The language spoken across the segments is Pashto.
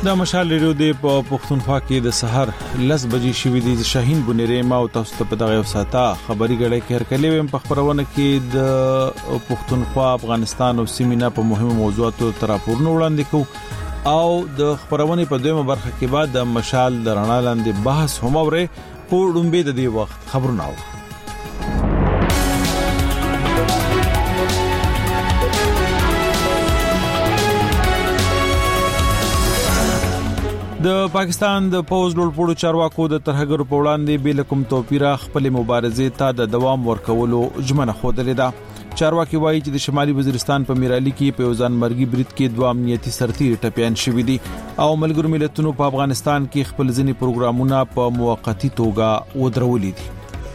د مشال ریډیو د پښتونخوا کې د سحر 10 بجې شوې د شاهین بنيري ما او تاسو ته په دغه وساته خبري غړې کې هرکلې ويم په خبرونه کې د پښتونخوا افغانستان او سیمینه په مهمو موضوعاتو تراپورونه وړاندې کو او د خبرونه په دویمه برخه کې بعد د مشال د رڼا لاندې بحث هم اوري په ډومبه د دې وخت خبرونه د پاکستان د پوز لوړپوړو چارواکو د ترهګر په وړاندې بل کوم توپیر خپل مبارزې ته د دوام ورکولو ژمنه خوده لیدا چارواکي وایي چې د شمالي وزیرستان په میرالي کې په ځان مرګي برید کې دوه امنیتي سرتیر ټپيان شوې دي او ملګرو ملتونو په افغانستان کې خپل ځینی پروګرامونه په موقتی توګه ودرولې دي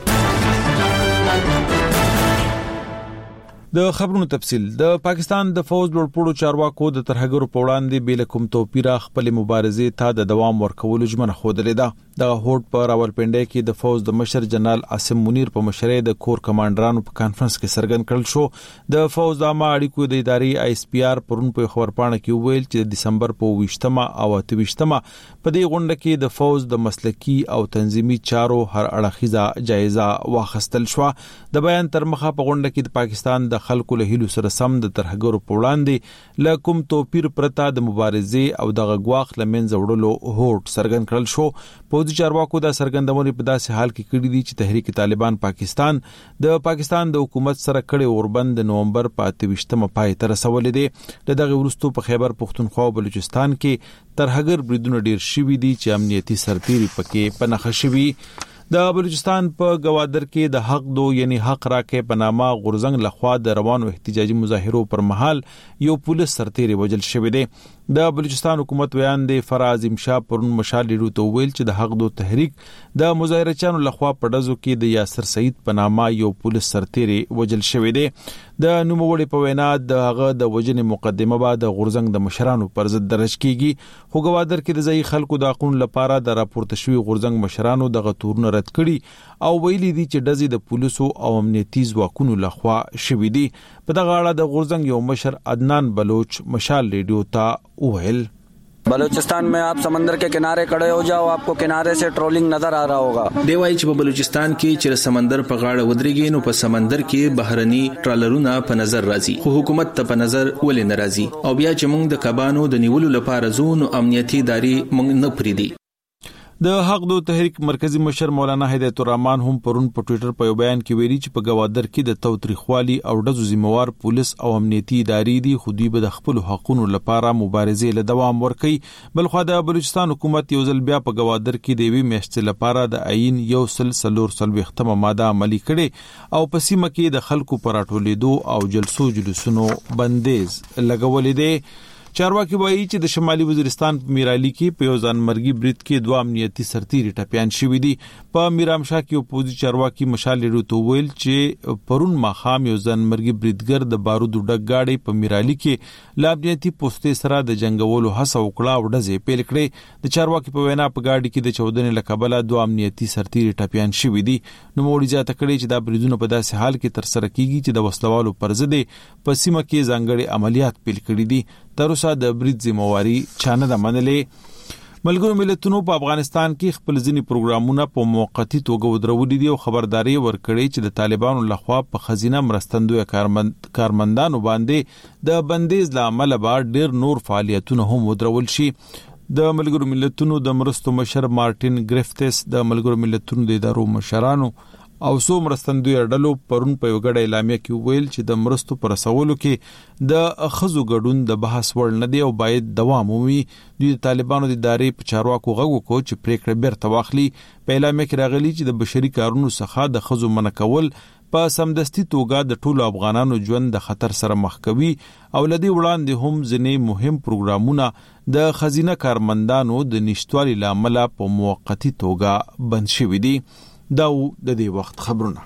د خبرونو تفصيل د پاکستان د فوج لوړپوړو چارواکو د ترهګرو په وړاندې بل کوم توپیر خپل مبارزې ته د دوام ورکولو ژمنه خوده لیدا د هوټ په راولپنډي کې د فوج د مشر جنرال عاصم منیر په مشرۍ د کور کمانډرانو په کانفرنس کې سرګن کړل شو د فوج د عامه اړیکو د ادارې آی اس پی آر پرون په خبرپاڼه کې ویل چې د دسمبر په 28مه او 28مه په دې غونډه کې د فوج د مسلکی او تنظیمي چارو هر اړخیزه جایزه واخیستل شو د بیان تر مخه په غونډه کې د پاکستان د خلکو له هیلو سره سم د ترهګرو په وړاندې له کوم توپیر پرته د مبارزې او د غواخ لمنځه وړلو هوټ سرګن کړل شو پوځي چارواکو د سرګندونې په داسې حال کې کړی دي چې تحریک طالبان پاکستان د پاکستان د حکومت سره کړي اوربند د نومبر په 28مه پای ته رسولې دي دغه ورستو په خیبر پختونخوا او بلوچستان کې ترهګر بریدونه ډیر شوي دي چې امنیتي سرتیري پکې پنهخ شوي د بلوچستان په گوادر کې د حق دو یعنی حق راکې په نامه غورزنګ لخوا د روانو احتجاجي مظاهرو پر مهال یو پولیس سرتیری وجل شوی دی د بلوچستان حکومت بیان دی فراز امشا پرون مشال ریډیو ته ویل چې د حق دو تحریک د مظاهرچانو لخوا په دزو کې د یاسر سعید په نامه یو پولیس سرتیری وجل شوی دی د نوموړي په وینا د هغه د وجنې مقدمه بعد غورزنګ د مشرانو پر ضد درج کیږي خو گوادر کې د ځای خلکو د قانون لپاره د راپورته شوی غورزنګ مشرانو د غتورونه رد کړي او ویلي دي چې دزي د پولیسو او امنیتي ځواکونو لخوا شوی دي په دغه اړه د غورزنګ یو مشر عدنان بلوچ مشال ریډیو ته ویل بلوچستان में आप समंदर के किनारे खड़े हो जाओ आपको किनारे से ट्रोलिंग नजर आ रहा होगा دیوای چې په بلوچستان کې چې سمندر په غاړه ودرېږي نو په سمندر کې بهرني ټرالرونه په نظر راځي خو حکومت ته په نظر ولې ناراضي او بیا چې موږ د کبانو د نیولو لپاره زون امنیتي اداري موږ نه پریدي د حق دو تحریک مرکزی مشر مولانا هدایت الرحمن هم پرون په ټوئیټر په بیان کې ویلي چې په گوادر کې د توتریخوالي او دزو ذمہوار پولیس او امنیتي ادارې دي خو دوی به د خپل حقوقو لپاره مبارزې له دوام ورکړي بلخو د بلوچستان حکومت یو ځل بیا په گوادر کې د وی میاشتې لپاره د عین یو سلسله ختمه ماده عملی کړي او په سیمه کې د خلکو پر اټولیدو او جلسونو بندیز لګولې دي چارواکي وایي چې د شمالي وزیرستان په میرالي کې په ځان مرګي برید کې دوه امنیتي سرتیري ټپيان شوي دي په میرامشاه کې پوځي چارواکي مشال ریډیو ویل چې پرون ماخام یو ځان مرګي بریدګر د بارودو ډک گاډي په میرالي کې لابنيتي پوسټې سره د جنگولو هڅه وکړه او ډزې پیل کړې د چارواکي په وینا په گاډي کې د 14 لکبله دوه امنیتي سرتیري ټپيان شوي دي نو موړي ځاته کړي چې دا بریدونه په داسې حال کې تر سره کیږي چې د وسلوالو پر ضد په سیمه کې ځانګړي عملیات پیل کړي دي تر اوسه د برید ذمہواری چانه د منلې ملګرو ملتونو په افغانستان کې خپل ځینی پروګرامونه په موقتی توګه ودرولې دي او خبرداري ورکړي چې د طالبانو لخوا په خزینه مرستندوی کارمندانو باندې د بندیز لامل به ډیر نور فعالیتونه هم ودرول شي د ملګرو ملتونو د مرستو مشر مارټین گریفتس د ملګرو ملتونو د ادارو مشرانو او سو مرستندوی اډلو پرون په وګړه اعلامیه کې ویل چې د مرستو پر رسولو کې د خزو ګډون د بحث وړ نه دی او باید دوام ومومي د طالبانو د ادارې په چارواکو غوږ کو چې پریکړه بیرته واخلي په اعلامیه کې راغلي چې د بشري کارونو څخه د خزو منکول په سمدستي توګه د ټولو افغانانو ژوند د خطر سره مخ کوي او لدی وړاندې هم ځینې مهم پروګرامونه د خزینه کارمندانو د نشټوالي لامل په موقتی توګه بند شوي دي دا د دې وخت خبرونه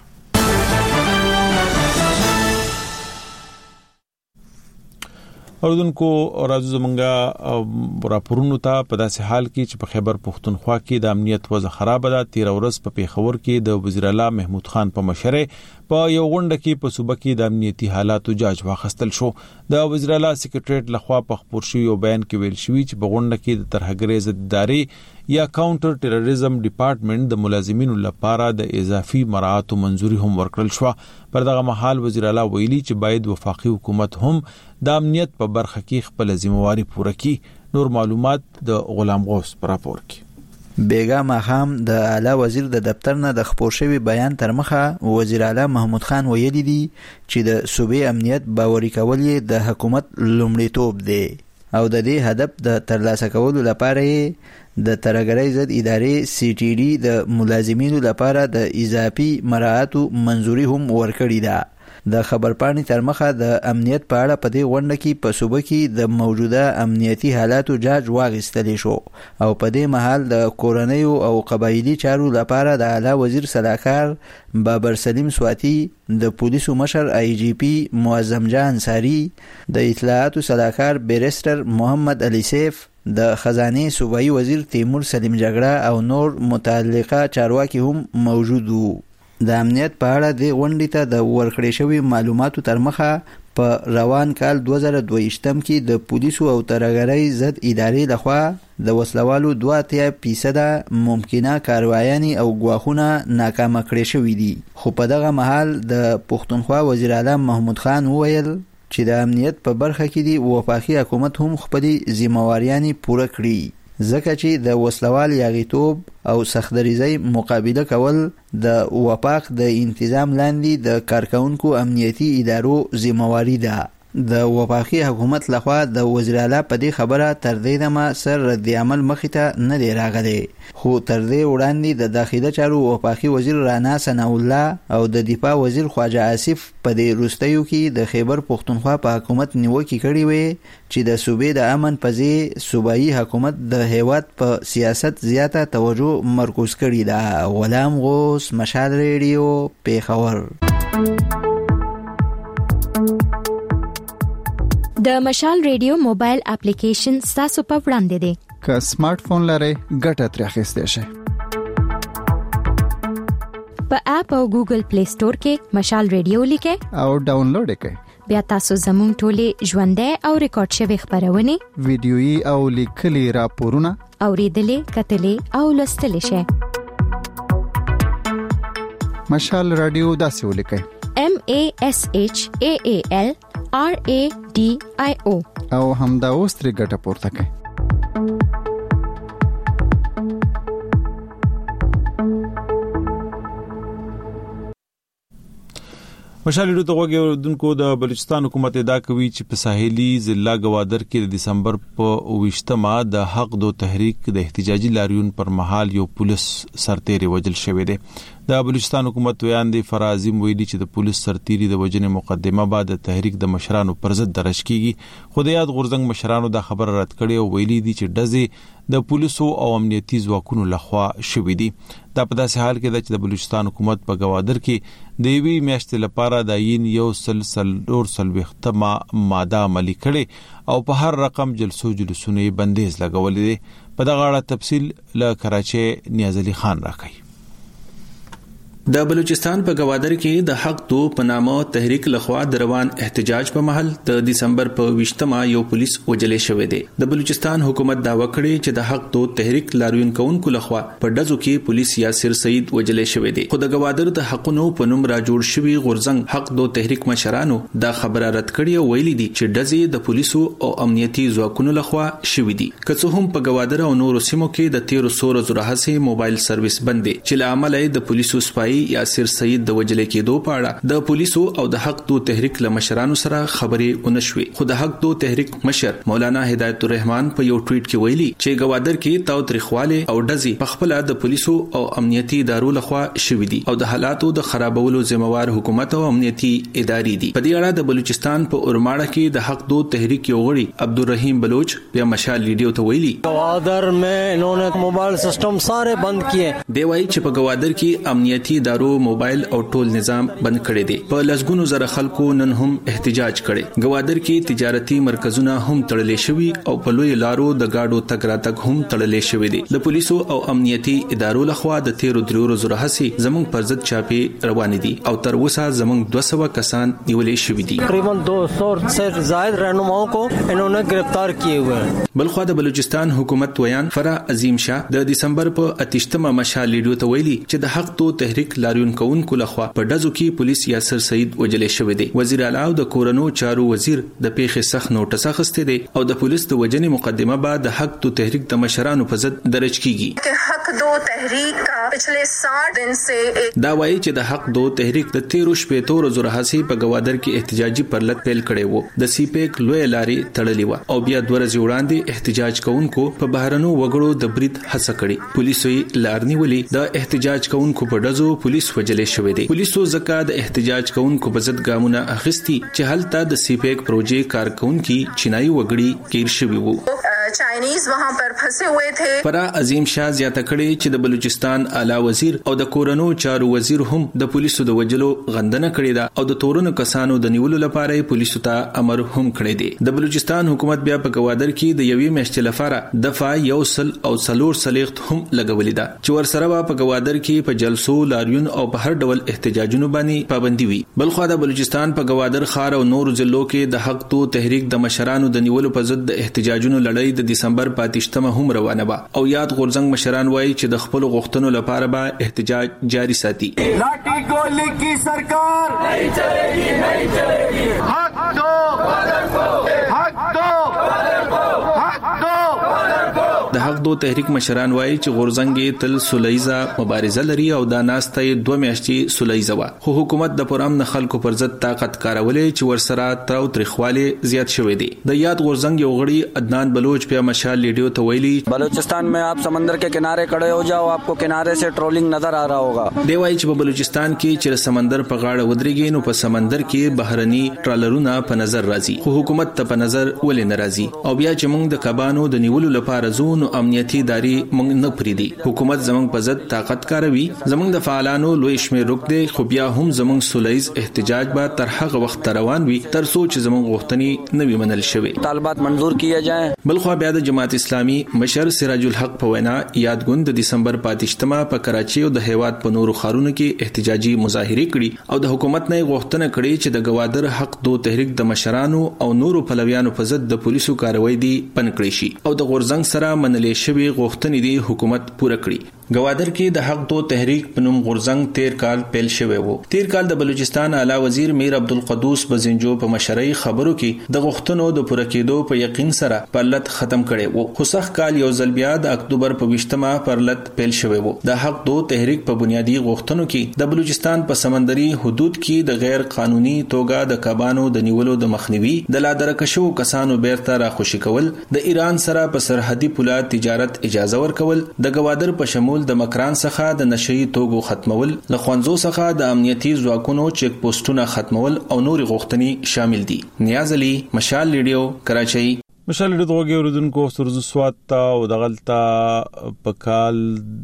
اوردونکو راځو زمونږه راپورونو ته په داسې حال کې چې په خیبر پختونخوا کې د امنیت وضع خراب ده. 13 ورځ په پیښور کې د وزیر اعلی محمود خان په مشرۍ په یو غونډه کې په صوبه کې د امنیتي حالاتو جاج واخیستل شو. د وزیر اعلی سیکریټریټ لخوا په خبر شوی یو بیان کې ویل شوی چې په غونډه کې د ترهګرۍ ضد ادارې یا کاونټر ټیرریزم ډپارټمنټ د ملازمینو لپاره د اضافي مراعاتو منزوري هم ورکړل شو. پر دغه مهال وزیر اعلی ویلي چې باید وفاقي حکومت هم د امنیت په برخه کې خپل ذمہواری پوره کړي. نور معلومات د غلام غوث پر راپور کې. بیګا ماخام د اعلی وزیر د دفتر نه د خبر شوی بیان تر مخه وزیر اعلی محمود خان ویلي دی چې د صوبې امنیت باوري کول د حکومت لومړیتوب دی او د دې هدف د ترلاسه کولو لپاره د ترهګرۍ ضد ادارې سی ټي ډي د ملازمینو لپاره د اضافي مراعاتو منزوري هم ورکړې ده. د خبرپاڼې تر مخه د امنیت په اړه په دې غونډه کې په صوبه کې د موجوده امنیتي حالاتو جاج واخیستل شو او په دې مهال د کورنیو او قبایلی چارو لپاره د اعلی وزیر صلاحکار بابر سلیم سواتی، د پولیسو مشر آی جی پی معظم جان انصاری، د اطلاعاتو صلاحکار بیرستر محمد علی سیف، د خزانه صوبایي وزیر تیمور سلیم جګړه او نور متعلقه چارواکي هم موجود وو. د امنیت په اړه د غونډې ته د ورکړې شوی معلوماتو تر مخه په روان کال 2022 کې د پولیسو او ترهګرۍ ضد ادارې لخوا د وسلوالو 2% ممکنه کاروایانې او ګواښونه ناکامه کړې شوې دي. خو په دغه مهال د پښتونخوا وزیر اعلی محمود خان وویل چې د امنیت په برخه کې دی وفاقي حکومت هم خپل ذمہواریانې پوره کړي، ځکه چې د وسلوال یاغیتوب او سختدریزۍ مقابله کول د وفاق د انتظام لاندې د کارکونکو امنیتي ادارو ذمہواری ده. د وفاقي حکومت لخوا د وزیر اعلی په دې خبره تر دې دمه سر رد عمل مخې ته نه دی راغلی، خو تر دې وړاندې د داخله چارو وفاقي وزیر رانا ثناء الله او د دفاع وزیر خواجه آصف په دې وروستیو کې د خیبر پختونخوا په حکومت نیوکې کړې وې چې د صوبې د امن په ځای صوبایي حکومت د هیواد په سیاست زیاته توجه مرکوز کړې ده. غلام غوث، مشال ریډیو، پیښور. د مشال ریډیو موبایل اپلیکیشن تاسو په وړاندې دی. که سمارټ فون لرئ ګټه ترې اخیستئ شئ. په اپ او ګوګل پلی سٹور کې مشال ریډیو لیکئ او ډاونلوډ یې کړئ. بیا تاسو زموږ ټولې ژوندۍ او ریکارډ شوی خبرونه، ویډیويي او لیکلي راپورونه اوریدلې، کتلې او لوستلې شئ. مشال رادیو داسې ولیکئ: MASHAAL RADIO او همدا اوس ترې ګټه پورته کړئ. مشال ریډیو ته غوږیدونکو، د بلوچستان حکومت ادعا کوي چې په ساحلي ضلع گوادر کې د دسمبر په 28مه د حق دو تحریک د احتجاجي لاریون پر مهال یو پولیس سرتیری وژل شوی دی. د بلوچستان حکومت ویاندې فرازم ویلي چې د پولیس سرتیری د وژنې مقدمه بعد د تحریک د مشرانو پر ضد درج کیږي. خو د یاد غورځنګ مشرانو دا خبر رد کړي او ویلي دي چې ډزې د پولیسو او امنیتي ځواکونو لخوا شوې دي. دا په داسې حال کې ده چې د بلوچستان حکومت په گوادر کې د یوې میاشتې لپاره د عین یو سلسله ماده عملي کړي او په هر رقم جلسونه بندیز لګولې دي. په دغه اړه تفصیل له کراچۍ نیاز علي خان راکړي. د بلوچستان په گوادر کې د حق دو په نامه تحریک لخوا د روان احتجاج په محل د دسمبر په 28مه یو پولیس وژل شوی دی. د بلوچستان حکومت داوا کړی چې د حق دو تحریک لاریون کوونکو لخوا په ډزو کې پولیس یاسر سعید وژل شوی دی. خو د گوادر د حقونو په نوم را جوړ شوی غورځنګ حق دو تحریک مشرانو دا خبره رد کړې او ویلي دي چې ډزې د پولیسو او امنیتي ځواکونو لخوا شوی دي. که څه هم په گوادر او نورو سیمو کې د 1300 ورځې راهیسې موبایل سرویس بند دي چې له امله د پولیسو سپایي یاسر سعید د وجل کېدو په اړه د پولیسو او د حق دو تحریک له مشرانو سره خبرې ونشوي. خو د حق دو تحریک مشر مولانا هدایت الرحمن په یو ټویټ کې ویلي چې گوادر کې تاوتریخواله او ډزې په خپل د پولیسو او امنیتي ادارو لخوا شوې دي او د حالاتو د خرابولو ذمہوار حکومت او امنیتي ادارې دي. په دې اړه د بلوچستان په اورماړه کې د حق دو تحریک یو غړي عبدالرحیم بلوچ بیا مشال ریډیو ته ویلي گوادر میں انہوں نے موبائل سسٹم سارے بند کیے. دی وايي چې په گوادر کې امنیتي ادارو موبایل او ټول نظام بند کړی دی. په لسګونو زره خلکو نن هم احتجاج کړي. گوادر کې تجارتي مرکزونه هم تړلې شوي او په لوی لارو د گاډو تګ راتګ هم تړلې شوي دي. د پولیسو او امنیتي ادارو لخوا د 13 ورځو راهسي زموږ پر ضد چاپی روان دي او تر اوسه زموږ 200 کسان نیولې شوي دي. تقریبا 200 سے زائد رہنماؤں کو انہوں نے گرفتار کیے ہوئے ہیں. بلخوا د بلوچستان حکومت ویان فرح عظیم شاه د دسمبر په 28مه مشال لیډیو ته ویلي چې د حق تو تحریک لاریون کوونکو لخوا په ډزو کې پولیس یاسر سعید وجلې شوی دی. وزیر اعلی او د کورونو چارو وزیر د پیښې سخت نوټس اخیسته دی او د پولیس د وجنې مقدمه بعد د حق تو تحریک د مشرانو په ضد درج کیږي. حق دو تحریک کا پچھلے 60 دن سے دا وایي چې د حق دو تحریک د 13 ورځو راهسي په گوادر کې احتجاجي پرلط پیل کړي وو. د سیپیک لوی لاري تړلې و او بیا 2 ورځې وړاندې احتجاج کوونکو په بهرنو وګړو د برید هڅه کړې. پولیسو یې لارنی ولي د احتجاج کوونکو په ډزو پولیس وجلې شوې دي. پولیسو زکه د احتجاج کوونکو په ضد ګامونه اخیستي چې هلته د سیپیک پروژې کارکونکو چینایي وګړي کېر شوي وو. چائنیز وہاں پر پھنسے ہوئے تھے. فرح عظیم شاه زیاته کړي چې د بلوچستان اعلی وزیر او د کورونو چارو وزیر هم د پولیسو د وجلو غندنه کړې ده او د تورونو کسانو د نیولو لپاره پولیسو ته امر هم کړی دی. د بلوچستان حکومت بیا په گوادر کې د یوې میاشتې لپاره دفعه یوسل او سلور سلیخت هم لګولې ده چې ورسره په گوادر کې په جلسو لاریون او په هر ډول احتجاجونو باندې پابندي وي. بلخوا د بلوچستان په گوادر ښار او نور ضلعو کې د حق تو تحریک د مشرانو د نیولو په ضد د احتجاجونو لړۍ د دسمبر 28مه هم روانه ده او یاد غورځنګ مشران وایي چې د خپل غوښتنو لپاره به احتجاج جاری ساتي. لاٹھی گولی کی سرکار نہیں چلے گی, نہیں چلے گی. حق دو حق دو حق دو. د حق دو تحریک مشران وایي چې غورځنګ تل سولهیزه مبارزه لري او دا ناسته 2 میاشتې سولهیزه و خو حکومت د پرامن خلکو پر ضد طاقت کارولې چې ورسره تراو تریخواله زیات شوې دي. د یاد غورځنګ یو غړي عدنان بلوچ په مشال لیډیو ته ویلي بلوچستان में आप समंदर के किनारे खड़े हो जाओ, आपको किनारे से ट्रोलिंग नजर आ रहा होगा. دی وایي چې په بلوچستان کې چې سمندر په غاړه ودرېږي نو په سمندر کې بهرني ټرالرونه په نظر راځي خو حکومت ته په نظر ولې ناراضي او بیا چې موږ د کبانو د نیولو لپاره زون او امنیتي اداري موږ نه پریدي. حکومت زموږ په ضد طاقت کاروي. زموږ د فعالانو لوی شمیر روک دی خو بیا هم زموږ سولهیز احتجاج به تر هغه وخت روان وي تر څو چې زموږ غوښتنې نوي منل شوي طالبات منظور کیے جائیں. بلخوا بیا د جماعت اسلامي مشر سراج الحق په وینا یادګوند د دسمبر 28مه په کراچي او د هیواد په نورو ښارونو کې احتجاجي مظاهره کړي او د حکومت نه غوښتنه کړې چې د گوادر حق دو تحریک د مشرانو او نورو پلویانو په ضد د پولیسو کاروایی دي پن کړی شي او د غورځنګ سره منلې شوی غوښتنې دي حکومت پوره کړي. گوادر کې د حق دو تحریک په نوم غورځنګ 13 کال پیل شوی وو. 13 کال د بلوچستان اعلی وزیر میر عبدالقدوس بزنجو په مشرۍ خبرو کې د غوښتنو د پوره کېدو په یقین سره پرلط ختم کړي وو. خو سخت کال یو ځل بیا د اکتوبر په 20مه پرلط پیل شوی وو. د حق دو تحریک په بنیادی غوښتنو کې د بلوچستان په سمندري حدود کې د غیر قانوني توګه د کبانو د نیولو د مخنیوي د لادرکشو کسانو بیرته راخوشي کول, د ایران سره په سرحدي پوله تجارت اجازه ورکول, د گوادر په شمول د مکران څخه د نشئی توغو ختمول, له خوانزو څخه د امنیتي ځواکونو چیک پوسټونه ختمول او نور غوښتنې شامل دي. نیاز علي, مشال لیډیو, کراچۍ. مشال لیډیو دغه اوردونکو سرزو سوات او دغلطه په کال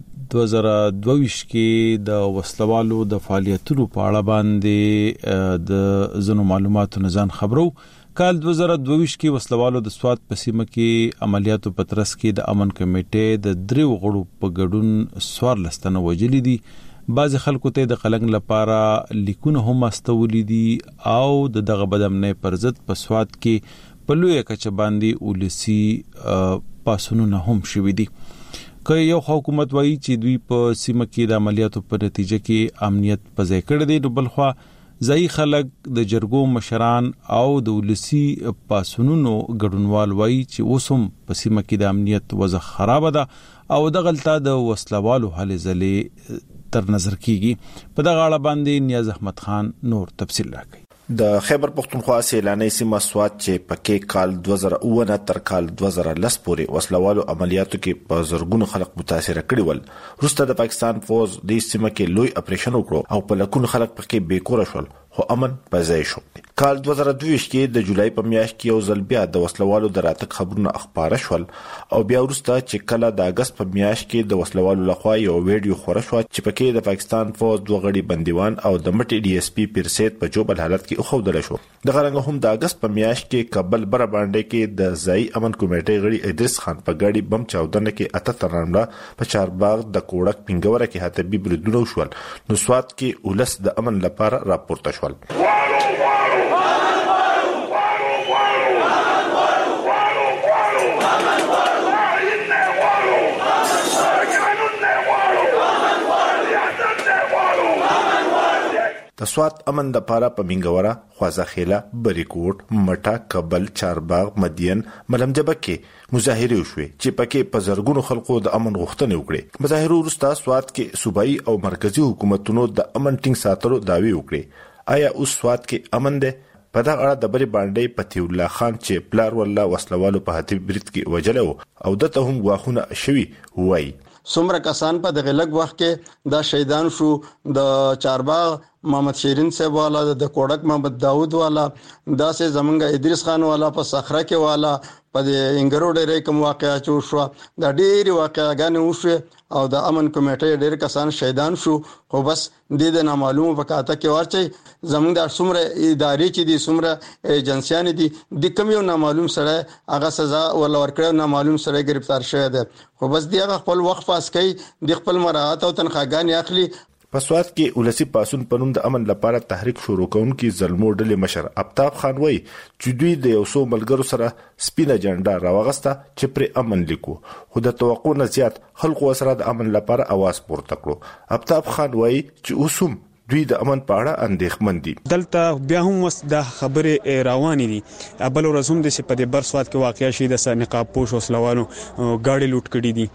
2022 کې د وسلوالو د فعالیتونو په اړه باندې د زنو معلوماتو نزان خبرو. کال 2022 کې وسلوالو د سوات په سیمه کې عملیاتو پترس کې د امن کمیټې د 3 غړو په ګډون سوار لستنه وجلې دي. بعض خلکو ته د قلنګ لپاره لیکونه هم استولې دي او دغه بدامنۍ پر ضد په سوات کې په لوی کچه باندې ولسی پاسونونه هم شوي دي. که یو حکومت وایي چې دوی په سیمه کې د عملیاتو په نتیجه کې امنیت په ځای کړی دی, نو بلخوا ځای خلک د جرګو مشران او د ولسی پاسونونو ګډونوال وایي چې اوسم په سیمه کې د امنیت وضع خراب ده او د غلطه د وسلوالو هلې ځلې تر نظر کیږي. په دغه اړه باندې نیاز احمد خان نور تفصیل راکړي. د خیبر پختونخوا سیلانی سیمه سوات چې پکې کال 2009 تر کال 2010 پورې وسلوالو عملیاتو کې په زرګونو خلک متاثر کړي ول. وروسته د پاکستان فوج د سیمه کې لوی اپریشن وکړو او په لکونو خلک پکې بیکور شول خو امن په ځای شو. کال 2022 کې د جولای په میاشت کې یو ځل بیا د وسلوالو د راتګ خبرونه خبره شول او بیا وروسته چې کله د اگست په میاشت کې د وسلوالو لخوا یو ویډیو خبره شو چې پکې د پاکستان فوج دوه غړي بندیوان او د مټي ډي اس پی پیرسید په جوبل حالت کې خوندل شو. د غرنګ هم د اگست په میاشت کې کابل بر باندې کې د ځای امن کمیټې غړي ادریس خان په ګاډي بم چاودنه کې اته ترانړه په چارباغ د کوړک پنګوره کې هاتبي بریدونه شول. نو سوات کې ولس د امن لپاره راپورته شول. د سوات امن د پاره په منګوره، خوازخیله، بریکوټ، مټا، کابل، چارباغ، مدین، ملمجبه کې مظاهره وشوي چې پکې په زرګونو خلکو د امن غوښتنې وکړي. مظاهره وروسته سوات کې صوبایي او مرکزی حکومتونو د امن ټینګ ساتلو دعوی وکړي. آیا اوس سوات کې امن دی؟ په دا اړه د بری باندې پتی الله خان چې پلار والله وسلوالو په هاتف برید کې وجلو او دته هم غواخونه شوي وای. څومره کسان په دغه لږ وخت کې دا شهیدان شو. د چارباغ محمد شیرین صاحب والا، د کوړک محمد داود والا، داسې زمونږ ادریس خان والا په صخره کې والا، په انګرو ډېرې کوم واقعیا چور شو. دا ډېری واقعاګانې وشوه او د امن کمیټې ډېر کسان شهیدان شو. خو بس د نامعلومو په کاته کې ورچي زمونږ د څومره ادارې چې دي، څومره ایجنسیان دي، د کوم یو نامعلوم سره هغه سزا ولا ورکړه، نامعلوم سره گرفتار شوی دی. خو بس دی هغه خپل وخت پاس کوي، د خپل مراعات او تنخواګانې اخلي. په سوات کې ولسی پاسون پنوم د امن لپاره تحریک شروع کونکي زلمو ډلې مشر افتاب خان وای چې دوی د یو څو ملګرو سره سپینه جنډه راوغسته چې پر امن لیکو، خو د توقع نه زیات خلکو سره د امن لپاره आवाज پورته کړو. افتاب خان وای چې اوسم دوی د امن په اړه اندېښمن دي. دلته بیا هم وس د خبرې روانې دي. بل ورځ هم د په بر سوات کې واقعیا شي د نقاب پوش وسلوالو گاډي لوټ کړي دي.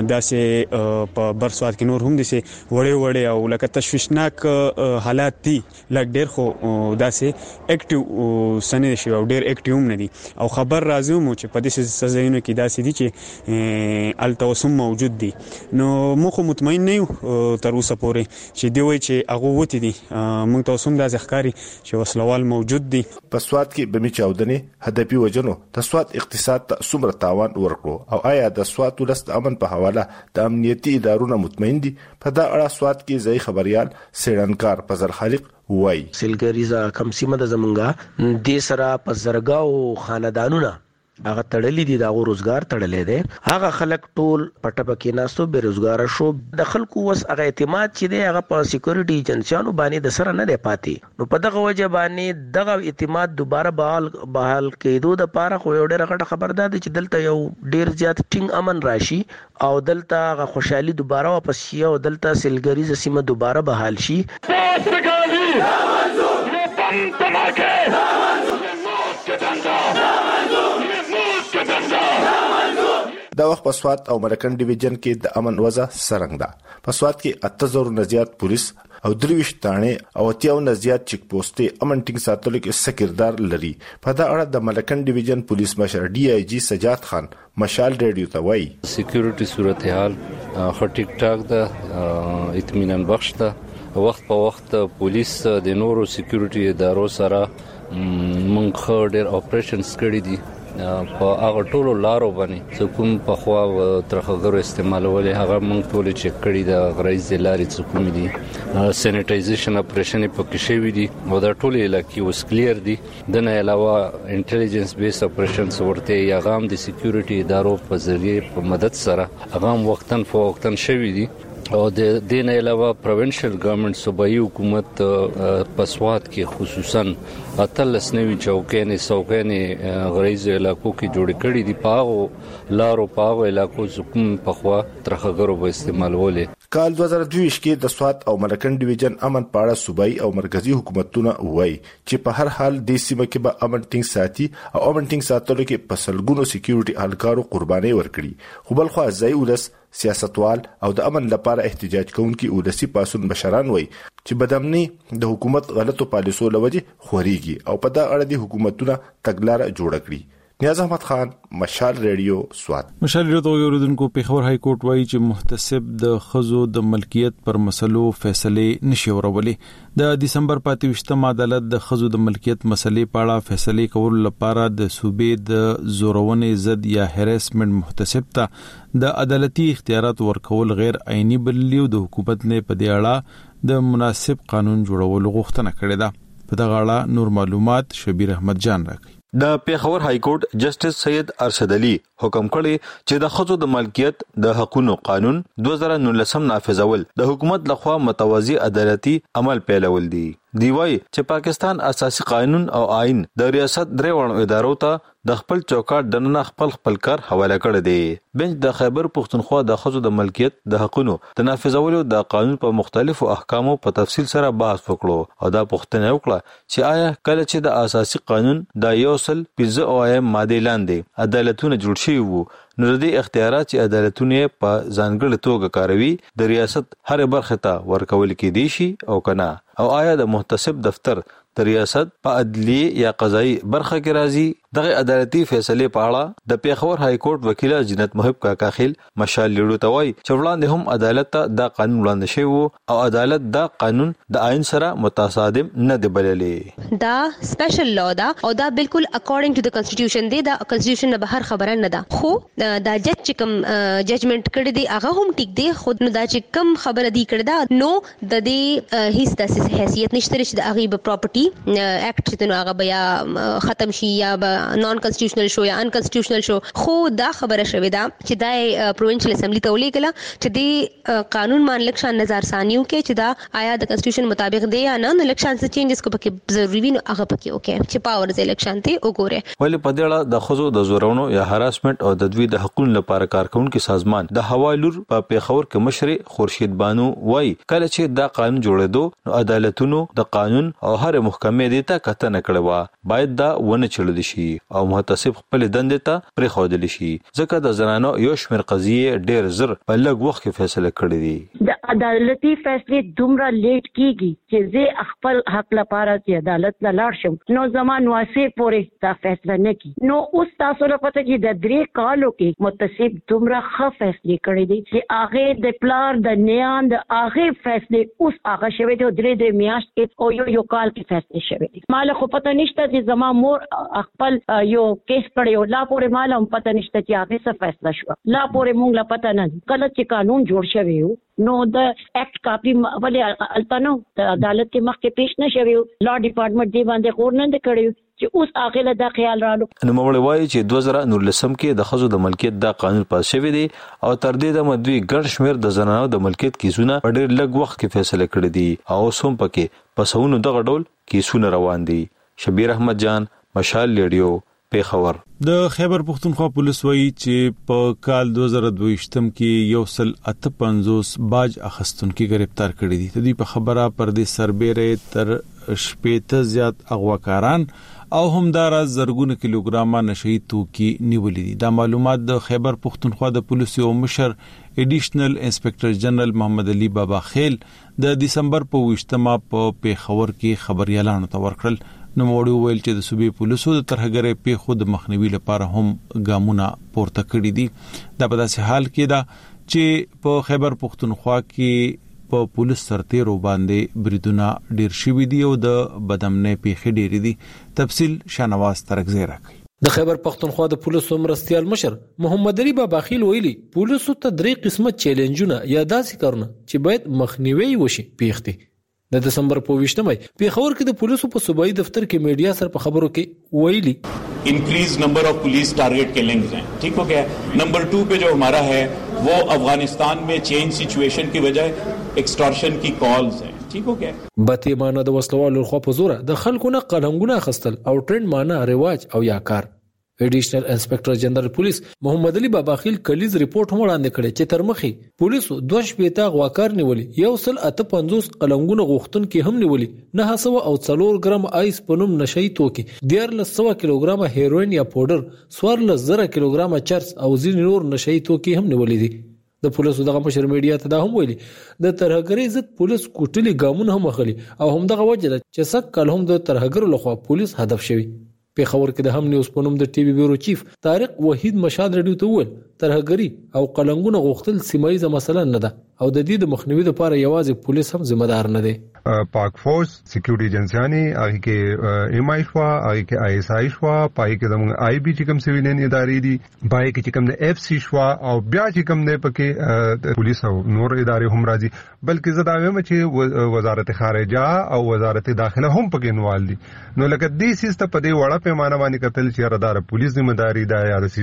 داسې په بر سوات کې نور هم د وړې او لکه تشویشناک حالات دي. لکه ډېر خو داسې اکټیو سنې شي او ډېر اکټیو هم نه دي. او خبر راځي مو چې په دې سزاینو کې داسې دي چې التوسم موجود دي. نو مخ مطمئن نه یو تر اوسه پورې چې دی وای چې هغه وتی دي. موږ ته اوسم د ځخکاری چې وسلوال موجود دي. په سوات کې بمی چاودنې هدفي وجنو د سوات اقتصاد ته څومره تاوان ورکړو او آیا د سوات ولست امن په حواله د امنیتي ادارو مطمئن دي؟ په دا اړه سوات کې ځای خبريال سیړنکار فضل خالق وای سیلګریزه کم سیمه د زمونږه د سره په زرګاو خاندانونه هغه تړلې دي، دا روزګار تړلې دي. هغه خلک ټول پټه پکې ناستو بے روزګار شو. د خلکو وس هغه اعتماد چې دی هغه په سکیورټي ایجنسیانو باندې د سره نه دی پاتې. نو په دغه وجه باندې دغه اعتماد دوباره بحال کېدو د پاره خو یو ډېر غټه خبر ده چې دلته یو ډېر زیات ټینګ امن راشي او دلته هغه خوشحالي دوباره واپس شي او دلته سیلګریزه سیمه دوباره بحال شي. دا وخت په سوات او مرکن ډیویژن کې د امن وضع سرنګ ده. په سوات کې 8000 نه زیات پولیس او 23 تانې او 80 نه زیات چیک پوسټې امن ټینګ ساتلو کې سکردار لري. په دا اړه د مرکن ډیویژن پولیس مشر ډي آی جی سجاد خان مشال ریډیو ته وایي سکیورټي صورتحال خو ټیک ټاک ده، اطمینان بخش ده. وخت په وخت پولیس د نورو سکیورټي ادارو سره مونږ ډېر اپریشنز کړي دي په هغه ټولو لارو باندې کوم په خوا ترخګرو استعمالولې هغه مونږ ټول چک کړي د غریز لارې څه کوم دي. سینیټایزیشن اپریشن په کې شوی دي او دا ټول علاقې اوس کلیر دي. د نه علاوه انټيليجنس بیس اپریشنز ورته یغام د سکیورټي ادارو په ذریعہ په مدد سره هغه وختن فوقتن شوی دي. او د دې نه علاوه پروینشل ګورنمنت صوبایي حکومت په سوات کې خصوصا اتلس نوي چوکۍ غریز علاقو کې جوړ کړي دي. پاغو لارو پاغو علاقو زکم په خوا ترخګرو به استعمالولې. کال 2022 کې د سوات او مرکن ډیویژن امن پاړه صوبایي او مرکزی حکومتونه وایي چې په هر حال د سیمه کې به امن ټینګ ساتي او امن ټینګ ساتلو کې په سلګونو سکیورټي اهلکارو قرباني ورکړي. خو بل خو ځای ولس سیاستوال او د امن لپاره احتجاج کوونکي ولسی پاسون بشران وای چې بدامني د حکومت غلطو پالیسو لوجه خوريږي او په دا اړه د حکومتونو تګلارې جوړ کړي. نیاز احمد خان، مشال ریډیو سوات. مشال ریډیو ته اوریدونکو پیښور های کورټ وایي چې محتسب د خزو د ملکیت پر مسلو فیصله نشي ورولې. د دسمبر 28 عدالت د خزو د ملکیت مسلې په اړه فیصله کول لپاره د صوبې د زورونې ضد یا هریسمنت محتسب ته د عدالتي اختیارات ورکول غیر عیني بللی او د حکومت نه په دې اړه د مناسب قانون جوړولو غوښتنه کړې ده. په دغه اړه نور معلومات شبیر احمد جان راکړي. د پیښور های کورټ جسټس سید ارشد علي حکم کړی چې د خزو د ملکیت د حقوقو قانون 2019 نافذول د حکومت لخوا متوازی عدالتي عمل پیلول دي. دی وای چې پاکستان اساسي قانون او آئین د ریاست درېوړو ادارو ته د خپل چوکاټ دننه خپل کار حواله کړی دی. بنچ د خیبر پښتونخوا د خزو د ملکیت د حقوقو د نافذولو د قانون په مختلفو احکامو په تفصیل سره بحث وکړو او دا پوښتنه وکړه چې آیا کله چې د اساسي قانون د 115 ماده لاندې عدالتونه جوړ شي وو نو د اختیارات چې عدالتونه په ځانګړي توګه کاروي د ریاست هر برخه ته ورکول کېدي شي او کنه، او آیا د محتسب دفتر د ریاست په عدلی یا قضایي برخه کې راځي. دغه عدالتي فیصله په اړه د پیښور های کورټ وکیل جنت محب کاکا خیل مشال لیړو ته وایي چې وړاندې هم عدالت ته دا قانون وړاندې شوی وو او عدالت دا قانون د آئین سره متصادم نه دی بللې. دا سپیشل لا دا او دا بالکل اکارډینګ ټو د کانسټیټیوشن دی. دا کانسټیټیوشن نه بهر خبره نه ده، خو دا جج چې کوم ججمنٹ کړی دی هغه هم ټیک دی. خود نو دا چې کوم خبره دی کړی دا نو د دې هیڅ د حیثیت نشته چې د هغه پراپرټي اکټ چې نو هغه بیا ختم شي یا نان کنسټیټیوشنل شو یا ان کنسټیټیوشنل شو. خو دا خبره شوې ده چې دا پروینشل اسمبلی ته ولیکله چې د قانون مان لکشان نظر ثانیو کې چې دا آیا د کنسټیټیوشن مطابق دی یا نه. لکشان څه چینجز کو پکې ضروری وي نو هغه پکې اوکے چې پاورز الیکشن ته وګوره. ولې په دې اړه د خزو د زورونو یا هراسمنت او د دوی د حقوقو لپاره کارکونکو سازمان د حوالور په پیښور کې مشر خورشید بانو وای کله چې دا قانون جوړېدو نو عدالتونو د قانون او هر محکمې د تا کتنه کړو باید دا ونه چلل شي او محتسب خپل دندې ته پرې خودل شي ځکه د زنانو یو شمېر قضیې ډېر زر په لږ وخت کې فیصله کړې دي. د عدالتي فیصله دومره لیټ کیږي چې زه خپل حق لپاره چې عدالت ته لاړ شم نو زمان واسه پورې دا فیصله نه کی. نو اوس تاسو له پته چې د 3 کالو کې محتسب دومره ښه فیصله کړې دي چې هغه د پلار د نیان د هغه فیصله اوس هغه شوی دی 3 میاشت کې او یو کال کې فیصله شوی دی. مال خو پته نشته چې زما مور خپل یو کیس کړیو لا پورې مال هم پته نشته چې هغه څه فیصله شو. لا پورې مونږ لا پته نه کله چې قانون جوړ شوی نو د اکټ کاپی ولې التنو د عدالت کې مخکې پیښ نه شوی. لا ډپارټمنټ دی باندې خور نه کړیو چې اوس هغه له خیال رالو. نو مړ وایي چې 2019 کې د خزو د ملکیت دا قانون پاس شوی دی او تر دې د مدوي ګڼ شمیر د زنانو د ملکیت کیسونه په ډېر لږ وخت کې فیصله کړې دي او سوم پکې پسونو دغه ډول کیسونه روان دي. شبیر احمد جان، مشال ریډیو، پیښور. د خیبر پښتونخوا پولیس وایي چې په کال 2022 کې 158 باج اخستونکو گرفتار کړي دي. د دې په خبره پر دې سربېره تر 80 زیات اغواکاران او همدارا زرګونه کیلوګرام نشئی توکي نیولې دي. دا معلومات د خیبر پښتونخوا د پولیسو مشر ایډیشنل انسپکټر جنرال محمد علي بابا خیل د دسمبر په 28 په پیښور کې خبريالانو ته ورکړل. نو موږ ویل چې د صوبې پولیسو د ترهګرۍ پیښو د مخنیوي لپاره هم ګامونه پورته کړي دي. دا په داسې حال کې ده چې په خیبر پښتونخوا کې په پولیس سرتیرو باندې بریدونه ډیر شوي دي او د بدامنۍ پیښې ډېرې دي. تفصیل شانواز ترکزی راکړي. د خیبر پښتونخوا د پولیسو مرستيال مشر محمد علي بابا خیل ویلي پولیسو ته 3 قسمه چیلنجونه یا داسې کارونه چې باید مخنیوي وشي پیښتي. د دسمبر په 28 پیښور کې د پولیسو په صوبایي دفتر کې میډیا سره په خبرو کې ویلي increase number of police target killings हैं. ठीक हो गया. नंबर 2 पे जो हमारा है वो अफगानिस्तान में चेंज सिचुएशन की वजह एक्सटॉर्शन की कॉल्स हैं. ठीक हो गया. بته معنا د وسلوالو خو په زوره د خلکو نه قلمونه خستل او ټرند معنا رواج او یا کار. ایډیشنل انسپکټر جنرال پولیس محمد علي بابا خیل کلیز ریپورت هم وړاندې کړی چې ترمخي پولیسو 2 غواکار نیولې 158 قلمونه غوښتن کې هم نیولې 900 او 4 ګرام آیس پنوم نشئی توکي 1300 کیلوګرام هیروین یا پاوډر 1400 کیلوګرام چرس او ځینې نور نشئی توکي هم نیولې دي. د پولیسو دغه مشر میډیا ته دا هم ویلي د ترهګرۍ ضد پولیس کوټلي ګامونه هم اخلي او هم دغه وجه چې سک کله هم د ترهګرو لخوا پولیس هدف شوی. په خبر کې د هم نیوز پونم د ټي وي بیورو چیف طارق وحید مشال رادیو ته وویل ترهګری او قلنګونه غوښتل سیمایي مسله نه ده او د دې د مخنیوي لپاره یوازې پولیس هم ذمہ دار نه دي. پاک فورس سکیورټي ایجنسیانی هغه کې ایم آی شوا هغه کې آی اس آی شوا پای کې زموږ آی بي چې کوم سیویلین ادارې دي پای کې چې کوم د اف سی شوا او بیا چې کوم نه پکې پولیس او نور ادارې هم راځي بلکې زه دا وایم چې وزارت خارجه او وزارت داخله هم پکې انوال دي. نو لکه دې سیسته په دې وړه پیمانه باندې کتل چې رادار پولیس ذمہ داری ده یا د سی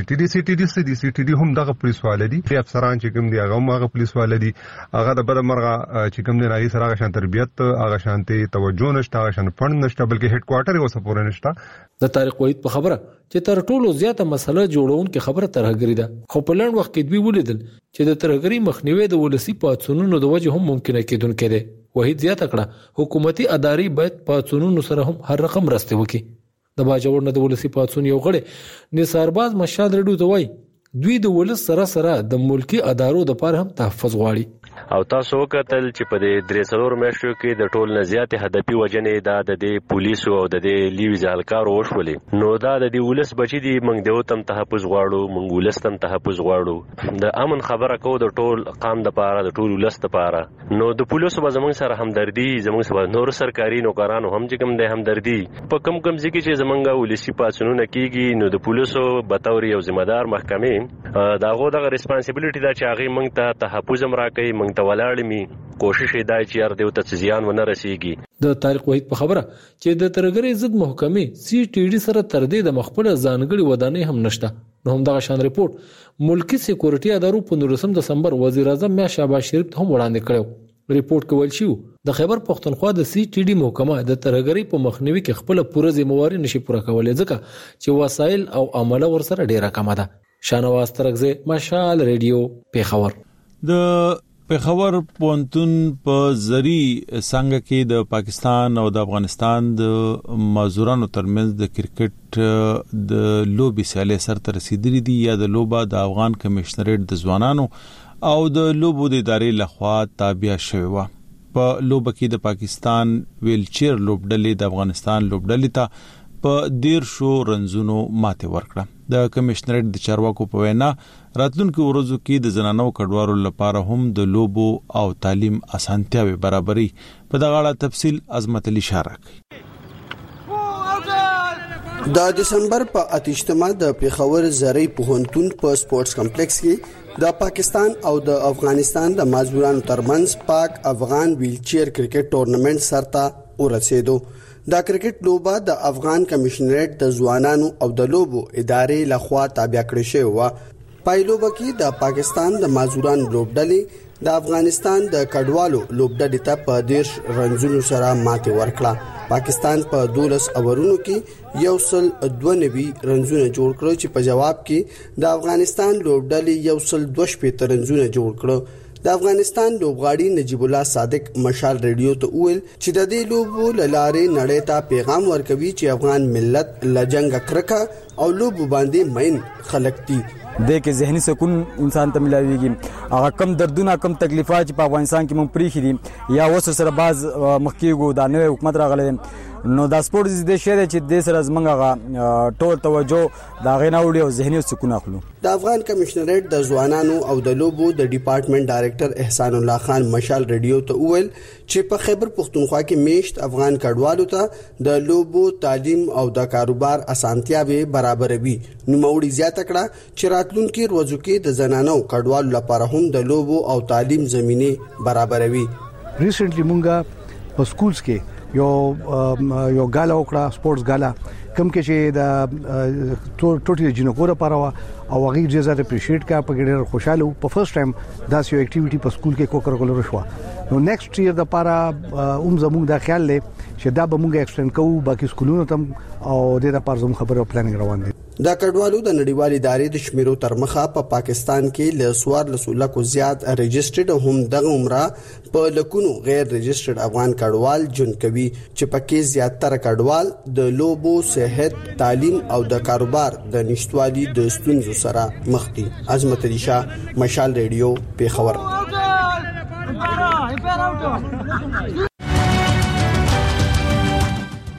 ټي ډي هم دغه پولیس والدي افسران چې کوم دي هغه پولیس والدي هغه د بل مرغه چې کوم دی راغی سره هغه شان تربیت هغه شانتي توجه نشته هغه شان فند نشته بلکې هډ کوارټر یې وسپور نشته. د طارق وحید په خبره چې تر ټولو زیاته مسله جوړون کې خبره ترهګری ده خو په لړ وخت کې دوی ولیدل چې د ترهګری مخنیوي د ولسی پاتونونو د وجه هم ممکنه کېدونکې ده. وحید زیاته کړه حکومتي ادارې باید پاتونونو سره هم هر رقم راسته وکړي. د باجوړ نه د ولسی پاتون یو غړي نثارباز مشال رډو ته وایي دوی د ولس سره د ملکی ادارو د پر هم تحفظ غواړي. او تاسو کتل چې په دې درې څلور میاشتو کې د ټول نه زیات هدفي وجنې د پولیسو او د لیوي ځالکارو وشولې نو دا د دې ولس بچی دي موږ د وتم تحفظ غواړو موږ ولس تم تحفظ غواړو د امن خبره کو د ټول قام د پاره د ټول ولس د پاره نو د پولیسو به زموږ سره همدردي زموږ سره نور سرکاري نوکرانو هم چې کوم د همدردي په کم ځکه چې زمونږه ولسی پاتونونه کیږي نو د پولیسو بطور یو ذمہ دار محکمې داغه د ریسپانسیبিলিټی دا چې هغه موږ ته تحفظ هم راکړي موږ ته ولاړ کوشش دی چې هر دیو ته زیان ونه رسیږي. د طارق وحید په خبره چې د ترهګری ضد محکمې سی ټي ډي سره تر دې د مخبل ځانګړي ودانۍ هم نشته. نو هم دغه شان ریپورت ملکی سکیورټي ادارو په 19 دسمبر وزیر اعظم میا شهباز شریف هم وړاندې کړو. ریپورت کول شو د خیبر پښتونخوا د سی ټي ډي محکمه د ترهګری په مخنیوي کې خپل پوره ذمہواری نشي پوره کولای ځکه چې وسایل او عمله ورسره ډیره کم ده. شانواز ترغزه مشال ریډیو پیښور. د پیښور پونتون په زری څنګه کې د پاکستان او د افغانستان د مازورانو ترمنځ د کرکټ د لوبي سیالي سره رسیدلې دي یا د لوبا د افغان کمشنریټ د ځوانانو او د لوبو د ادارې لخوا تابع شوی و. په لوبه کې د پاکستان ویلچیر لوبډلې د افغانستان لوبډلې ته په 13 رنزونو ماته ورکړه. د کمشنریټ د چارواکو په وینا راتلونکو ورځو کې د زنانو کډوالو لپاره هم د لوبو او تعلیم اسانتیاوي برابرۍ په دغه اړه تفصیل عظمت علي اشاره کوي. د دسمبر په 8مه د پیښور زری پوهنتون په سپورتس کمپلیکس کې د پاکستان او د افغانستان د مازورانو ترمنځ پاک افغان ویلچیر کرکټ ټورنمنت سرته ورسېدو. دا کرکټ لوبه د افغان کمشنریټ د ځوانانو او د لوبو ادارې لخوا تابع کړې شوې و. پایلوبه کې د پاکستان د مازورانو لوبډلې د افغانستان د کډوالو لوبډلې ته په 10 رنزونو سره ماته ورکړه. پاکستان په 12 اورونو کې 192 رنزونه جوړ کړ چې په جواب کې د افغانستان لوبډلې 122 رنزونه جوړ کړ. د افغانستان لوبغاړي نجیب الله صادق مشال ریډیو ته ویل چې د دې لوبو لارې نړۍ ته پیغام ورکوي چې افغان ملت لجنګ کرکه او لوبو باندې مین خلک دي. د کې ذهني سکون انسان ته ملاويږي. هغه کم دردونه کم تکلیفات چې په افغانستان کې مونږ پریخي دي یا وسو سره باز مخکېګو د نوې حکومت راغله نو دا سپورت دې شه چې د سره زمنګه ټول توجه دا غناوړي او ذهني سکون اخلو. د افغان کمشنریټ د ځوانانو او د لوبو د ډپارټمنټ ډایریکټر احسان الله خان مشال ریډیو ته ویل چې په خیبر پښتونخوا کې میشت افغان کډوالو ته د لوبو تعلیم او د کاروبار اسانتیاوي برابروي. نو موړي زیاته کړه چې راتلونکي ورځو کې د زنانو کډوالو لپاره هم د لوبو او تعلیم زمينه برابروي. ریسنټلی مونږه په سکولز کې یو غالا وکړه سپورتس غالا کوم کې چې د ټوټلی جنکو لپاره او هغه ډیر زیات اپریشیټ کا په ډیر خوشاله په فرست ټایم دا یو اکټیویټي په سکول کې کوکرکول شو. نو نیکسټ ایئر د لپاره زموږ د خیال لې چې دا به موږ ایکسټند کوو باقي سکولونو ته او د لپاره زموږ خبره پلانینګ روان دي. دا کډوالو د نړیوال ادارې د شمیرو تر مخه په پاکستان کې ل 14 لکو زیات ريجسترډ هم دغه عمره په لکونو غیر ريجسترډ افغان کډوال جون کوي چې پکې زیاتره کډوال د لوبو صحت تعلیم او د کاروبار د نشټوالي د ستونزو سره مخ دي. عظمت علي شاه مشال ریډیو پیښور.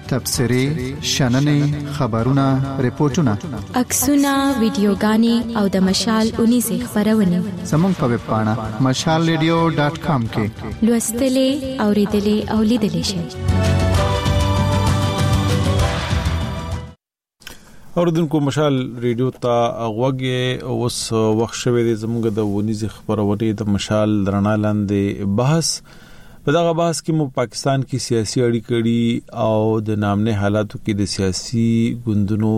تبصرې شننې خبرونه ریپورتونه عکسونه ویډیوګانې او د مشال 19 خبرونه زموږ په ویب پاڼه mashalradio.com کې لوستلې اوریدلې او لیدلې شئ. اوردونکو مشال ریډیو ته غوږی اوس وخت شوه د زموږ د ونیزي خبرونه د مشال درنا لاندې بحث. په دغه بحث کې مو پاکستان کې سیاسي اړیکې او د نامنه حالاتو کې د سیاسي ګوندونو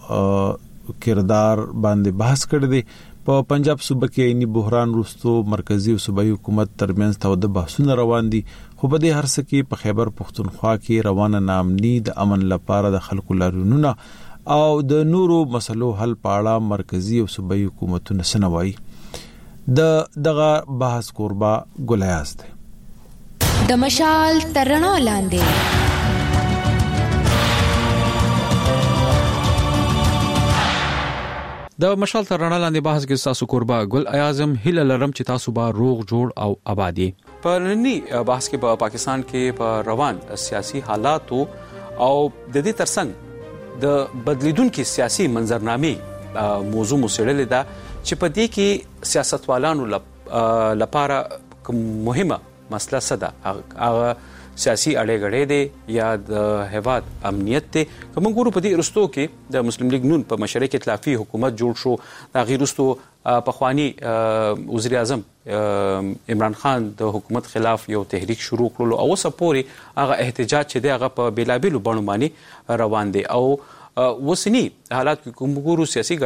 کردار باندې بحث کړی دی. په پنجاب صوبه کې عیني بحران وروسته مرکزی او صوبایي حکومت ترمنځ تاوده بحثونه روان دي، خو په دې هر څه کې په خیبر پختونخوا کې روانه نامني د امن لپاره د خلکو لارښوونونه او د نورو مسلو حل په اړه مرکزی او صوبایي حکومتونه سنوي. دغه بحث قربا ګلیاز دی. د مشال ترڼو لاندې د مشال ترڼو لاندې بحث کې تاسو قربا ګل اعظم هله لرم چې تاسو به روغ جوړ او آبادی. په نننی بحث کې په پاکستان کې په روان سیاسي حالاتو او د دې ترڅنګ د بدلیدونکو سیاسي منظرنامې موضوع مسړلې ده چې په دې کې سیاستوالانو لپاره مهمه مسله صدا هغه سیاسي اړیګړې دي یا د هیواد امنیت ته. کوم ګورو په دې رستو کې د مسلم لیگ نون په مشرق ائتلافي حکومت جوړ شو. دا غیر رستو په خواني وزیر اعظم عمران خان د حکومت خلاف یو تحریک شروع کړو او سپوري هغه احتجاج چې دی هغه په بیلابیلو بڼو باندې روان دي او وسنی حالات کوم ګورو سیاسي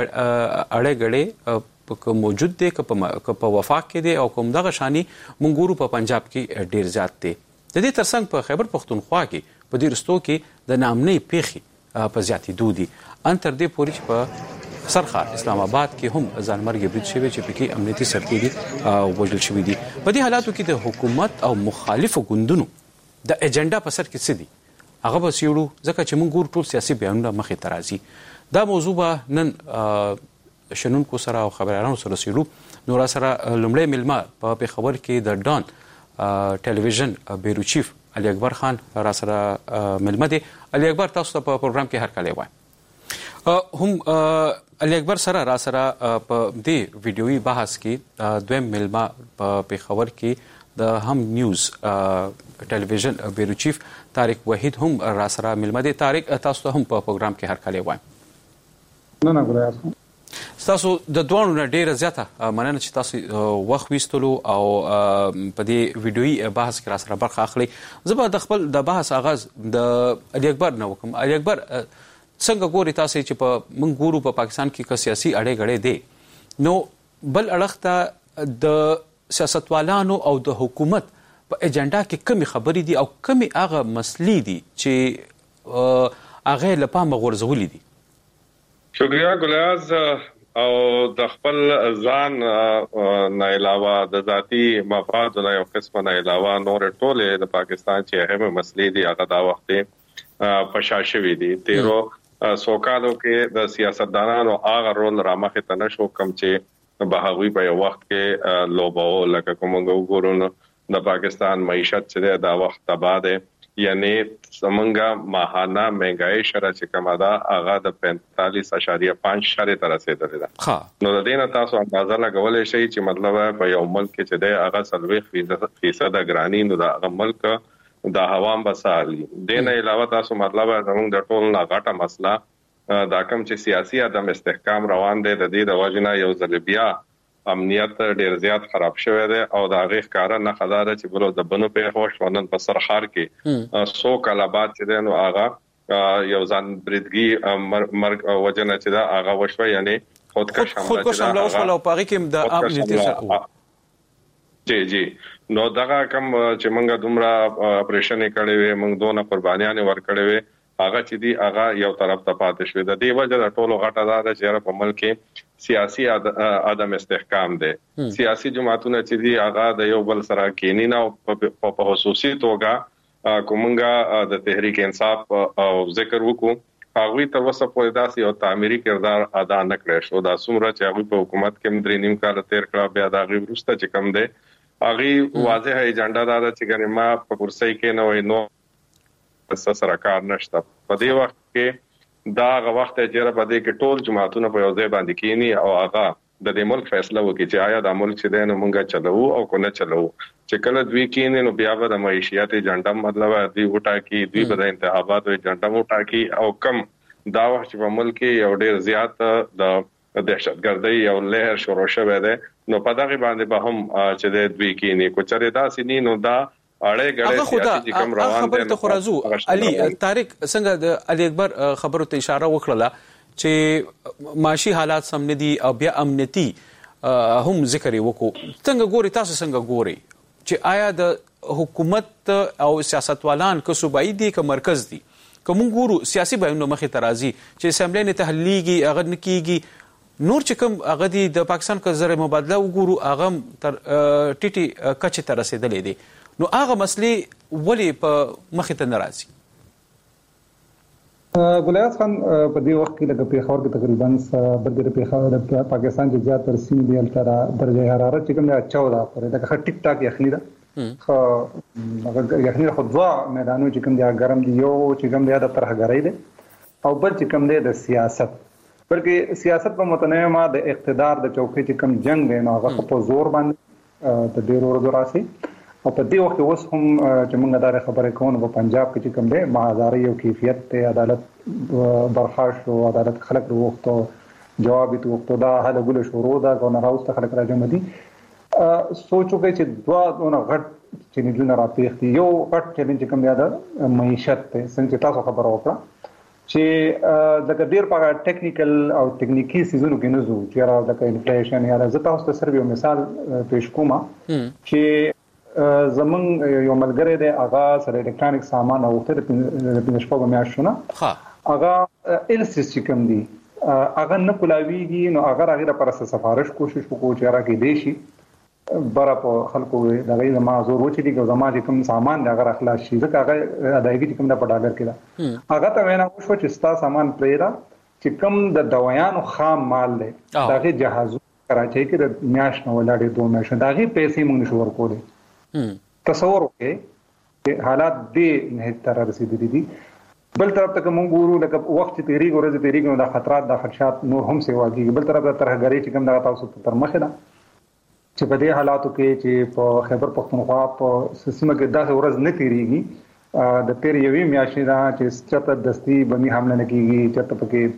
اړیګړې موجود دي که په وفاق کې دي او کوم دغه شانی مونږ په پنجاب کې ډیر زیات دي. د دې ترڅنګ په خیبر پختونخوا کې په دې رستو کې د نامنې پیخي په زیاتې دودي ان تر دې پورې چې په سرخار اسلام آباد کې هم ځانمرګ برید شوی چې پکې امنیتي سرتیري وژل شوی دي. په دې حالاتو کې د حکومت او مخالفو ګوندونو د ایجنډا په سر کې څه دي هغه به سیړو ځکه چې موږ ګور ټول سیاسي بیانونه مخې ته راځي. دا موضوع به نن شنونکو سره او خبريالانو سره سیړو. نو را سره لومړی ملما په خبر کې د ډان ټلویزیون بیرو چیف علي اکبر خان را سره ملما دي. علي اکبر تاسو ته په پروګرام کې هر کله وای هم علي اکبر سره را سره په دې ویډیويي بحث کې دویم ملما په خبر کې د هم نیوز ټلویزیون بیرو چیف طارق وحید هم را سره ملما دي. طارق تاسو ته هم په پروګرام کې هر کله وای. نه ګورئ تاسو د دوانو نه ډیره زیاته مننه چې تاسو وخت وستلو او په دې ویډیويي بحث کې را سره برخه اخلي. زه به د خپل د بحث آغاز د علي اکبر نه وکم. علي اکبر څنګه ګوري تاسو چې په موږ ګورو په پاکستان کې سیاسي اړیګړې دي نو بل اړخ ته د سیاستوالانو او د حکومت په ایجنډا کې کمی خبرې دي او کمی هغه مسلې دي چې هغه لپاره غورځولې دي. شکریہ ګلیاز. او د خپل ځان نه علاوه د ذاتی مفاد نه یو قسمه نه علاوه نور ټوله د پاکستان چې اهم مسلې دي هغه دا وخت پشاشوي دي. تیرو سوکالو کې د سیاستدانانو هغه رول رامخه ته نشو کم چې بهغوی په یو وخت کې لوبو لکه کوم وګورو د پاکستان معیشت چې دا وخت تباہ ده یعنی زمونږه ماهانه مهنګای شره چې کومه ده هغه د 45.5 شره تر رسیدلې ده. نو د دې نه تاسو اندازه لګولای شئ چې مطلب په یو ملک کې چې ده هغه 30% ګرانی نو د هغه ملک د هوام بسالي. د نه علاوه تاسو مطلب زمونږ د ټول نه غټه مسله دا کوم چې سیاسي عدم استحکام روان دي د دې د وجنه یو ځلبیا امنیت ډیر زیات خراب شوی دی او دا غیخ کار نه خدای چې بلو د بنو په خوش ونن په سرخار کې 100 کاله بعد چې دنو آغا یو ځان بریدګي مرګ وجنه چې دا آغا وشو یعنی خودکش حمله وشو په هغه کې د امنیتي سره جی نو دغه کوم چې موږ دومره اپریشن کړی وي موږ دونه قربانيان ورکړی وي هغه چې دی هغه یو طرف ته پاتې شوی د دې وجه د ټولو غټه ده چې په ملک کې سیاسي عدم استحکام دی. سیاسي جماعتونه چې دی هغه د یو بل سره کېنی نه په خصوصي توګه کومنګا د تحریک انصاف او ذکر وکړو هغه تر اوسه پورې داسې یو تعمیري کردار ادا نه کړی شو. دا څومره چې هغه په حکومت کې درې نیم کال تیر کړه بیا دا غي ورسته چې کم دی هغه واضح ایجنډا دا چې ګنې ما په کرسي کې نه وای نو سره کار نشته. په دې وخت کې دا غو وخت چې په دې کې ټول جماعتونه په یو ځای باندې کینی او هغه د دې ملک فیصله وکړي چې آیا د ملک چې دنه مونږه چلو او کو نه چلو. چې کله دوی کینې نو بیا به د معیشت ایجنډا مطلب دی وټا کې دوی به د انتخاباتو ایجنډا وټا کې او کم دا وخت په ملک کې یو ډیر زیات د دهشتګردۍ او لهر شروع شوه ده نو په دغه باندې به هم چې د دوی کینې کو چره داسې نه نو دا اړه غړې چې کوم روان دي. خبرته خرازو علي طارق څنګه د علي اکبر خبرو ته اشاره وکړه چې معاشي حالات سم نه دي او بیا امنیتي هم ذکر وکړو. څنګه ګوري تاسو څنګه ګوري چې آیا د حکومت او سیاستوالان که صوبایي دي که مرکز دي کوم ګورو سیاسي بیانونه مخې ترازی چې اسمبلی نه تحلیلي هغه نکېږي نور چې کوم هغه د پاکستان کا زر مبادله وګورو هغه تر ټیټي کچې ته رسیدلې دي نو هغه مسلې ولې په مخې ته ناراضي. ګلیاس خان په دې وخت کې لکه پیښور کې تقریبا بدر پیښور د پاکستان کې زیات تر سیمې دی تر درجه حرارت چې کوم 14 پورې دا ټیک ټاک یخني ده. خو هغه یخني خو ځوا میدانو چې کوم دی ګرم دی یو چې کوم دی د ترهګرۍ دی او بل چې کوم دی د سیاست بلکې سیاست په متنوع د اقتدار د چوکۍ چې کوم جنگ دی نو هغه په زور باندې د ډیرو ورځو راسي او په دې وخت اوس هم چې موږ دا خبرې کوو په پنجاب کې چې کوم دی مهازاري او کیفیت ته عدالت برخاست او عدالت خلق وروخته جواب ته وخته دا هله ګل شروع دا غو راوست خلق راځم دي سوچو کې چې دوا دونه غټ چې نه جون راپېختي یو غټ چیلنج کوم دی دا معیشت ته څنګه تاسو خبر وکړه چې د ډیر په ټیکنیکل او تکنیکی سيزونو کې نه زو چې را د انفلیشن یا د تاسو ته سره یو مثال پیش کوم چې زمون یو ملګری د اغاز سره الکترونیک سامان او ته د پنځپو میاشتونه اغا ال سیستم دی اغه نه کولاویږي نو اگر هغه لپاره سفارش کوشش وکړو چې راکې دی شي برا په خلکو د غیر ما زور وچې دي ګوزما چې کوم سامان د اگر اخلاص شي ځکه هغه ادایګي کوم د پډاګر کړه هغه ته وینا وشو چې ستا سامان پریرا چې کوم د دوايانو خام مال دی دغه جهاز کراچۍ کې د میاش نو ولاړې دوه میاش دغه پیسې موږ نشو ورکولې. تصور وکړئ چې حالات دې نه تر رسیدلي دي. بل طرف ته موږ ګورو لکه وخت تیریږي ورځ تیریږي نو د خطرات د خدشات نور هم سیواږي. بل طرف ته ترهګری چې کوم د تاسو تر مخه ده چې په دې حالاتو کې چې په خیبر پختونخوا په سیمه کې داسې ورځ نه تیریږي د تیر یوې میاشتې دا چې چاته دستی بمی حمله نه کیږي چاته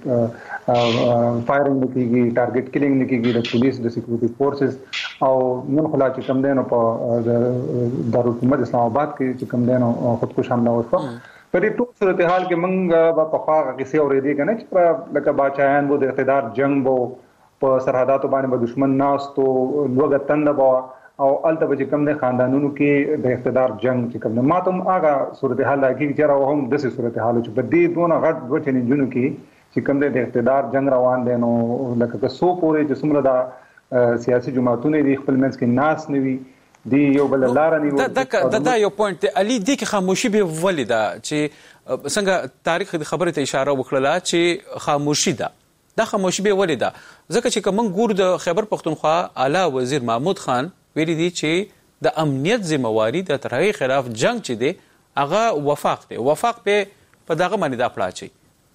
پکې فایرینګ نه کیږي ټارګټ کیلینګ نه کیږي د پولیس د سکیورټي فورسز او نن خلا چې کوم دینو په دارالحکومت اسلام آباد کې چې کوم دینو خودکش حمله وشوه په دې ټول صورتحال کې موږ په خواغه کیسه اورېدې کنه چې لکه باچایان وو د اقتدار جنگ وو په سرحداتو باندې به دشمن ناستو لوګه تند بوا او الته به کوم د خاندانونو کې د اقتدار جنگ چې کوم ماتم هغه صورتحال کې چې راو هم د صورتحال چې په دې دونه غټ وچنې جنونو کې چې کوم د اقتدار جنگ روان دي نو لکه سو پورې چې څومره د سیاسي جماعتونو د خپل منځ کې ناس نوي دی یو بل لار نیو دا یو پوینټ علي دی کې خاموشي به ولیدا چې څنګه تاریخ د خبره ته اشاره وکړه چې خاموشي ده دا خاموشي به ولیدا ځکه چې کوم ګور د خیبر پختونخوا اعلی وزیر محمود خان ویلي دي چې د امنیت ذمہواری د ترهګرۍ خلاف جنگ چې دی هغه وفاق په دغه باندې دا پلاچي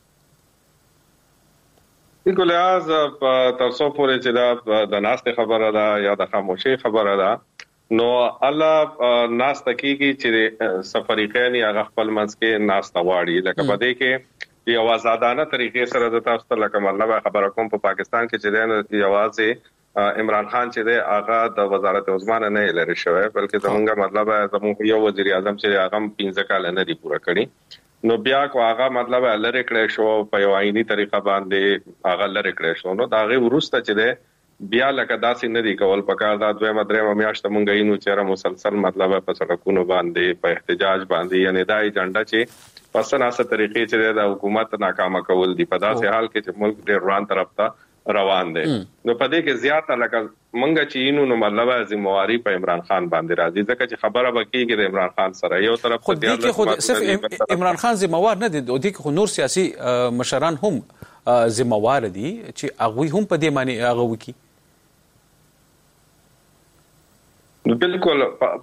بالکل از تاسو پورې چې د ناست خبره ده یا د خاموشي خبره ده نو الله ناس تکیږي چې سفریقین یا خپل منځ کې ناس تواړي لکه بده کې یو آزادانه طریقې سره د تاسو ته لکه مطلب خبره کوم په پاکستان کې چې د یوازې عمران خان چې د هغه د وزارت عثمان نه لري شوی بلکې زمونږ مطلب زموږ یو وزیر اعظم چې هغه 15 کال نه دی پوره کړی نو بیا کو هغه مطلب لری کړی شو په یو آئینی طریقه باندې هغه لری کړی شو نو دا غي ورسته چې بیا لکه داسې نه دی کول پکار دا دوه مدرې میاشت مونږ یې نو چیرې مسلسل مطلب په سړکونو باندې په احتجاج باندې یعنی دا ایجنډا چې پسناسه طریقې چې د حکومت ناکامه کول دي په داسې حال کې چې ملک ډیر روان طرف ته روان دي نو په دې کې زیاته لکه مونږ چې نو مطلب ذمہواری په عمران خان باندې راځي ځکه چې خبره وکړي د عمران خان سره یو طرف خو دې کې خو صرف عمران خان ذمہوار نه دي او دې کې خو نور سیاسي مشران هم ذمہوار دي چې هغه هم په دې معنی هغه وکړي بالکل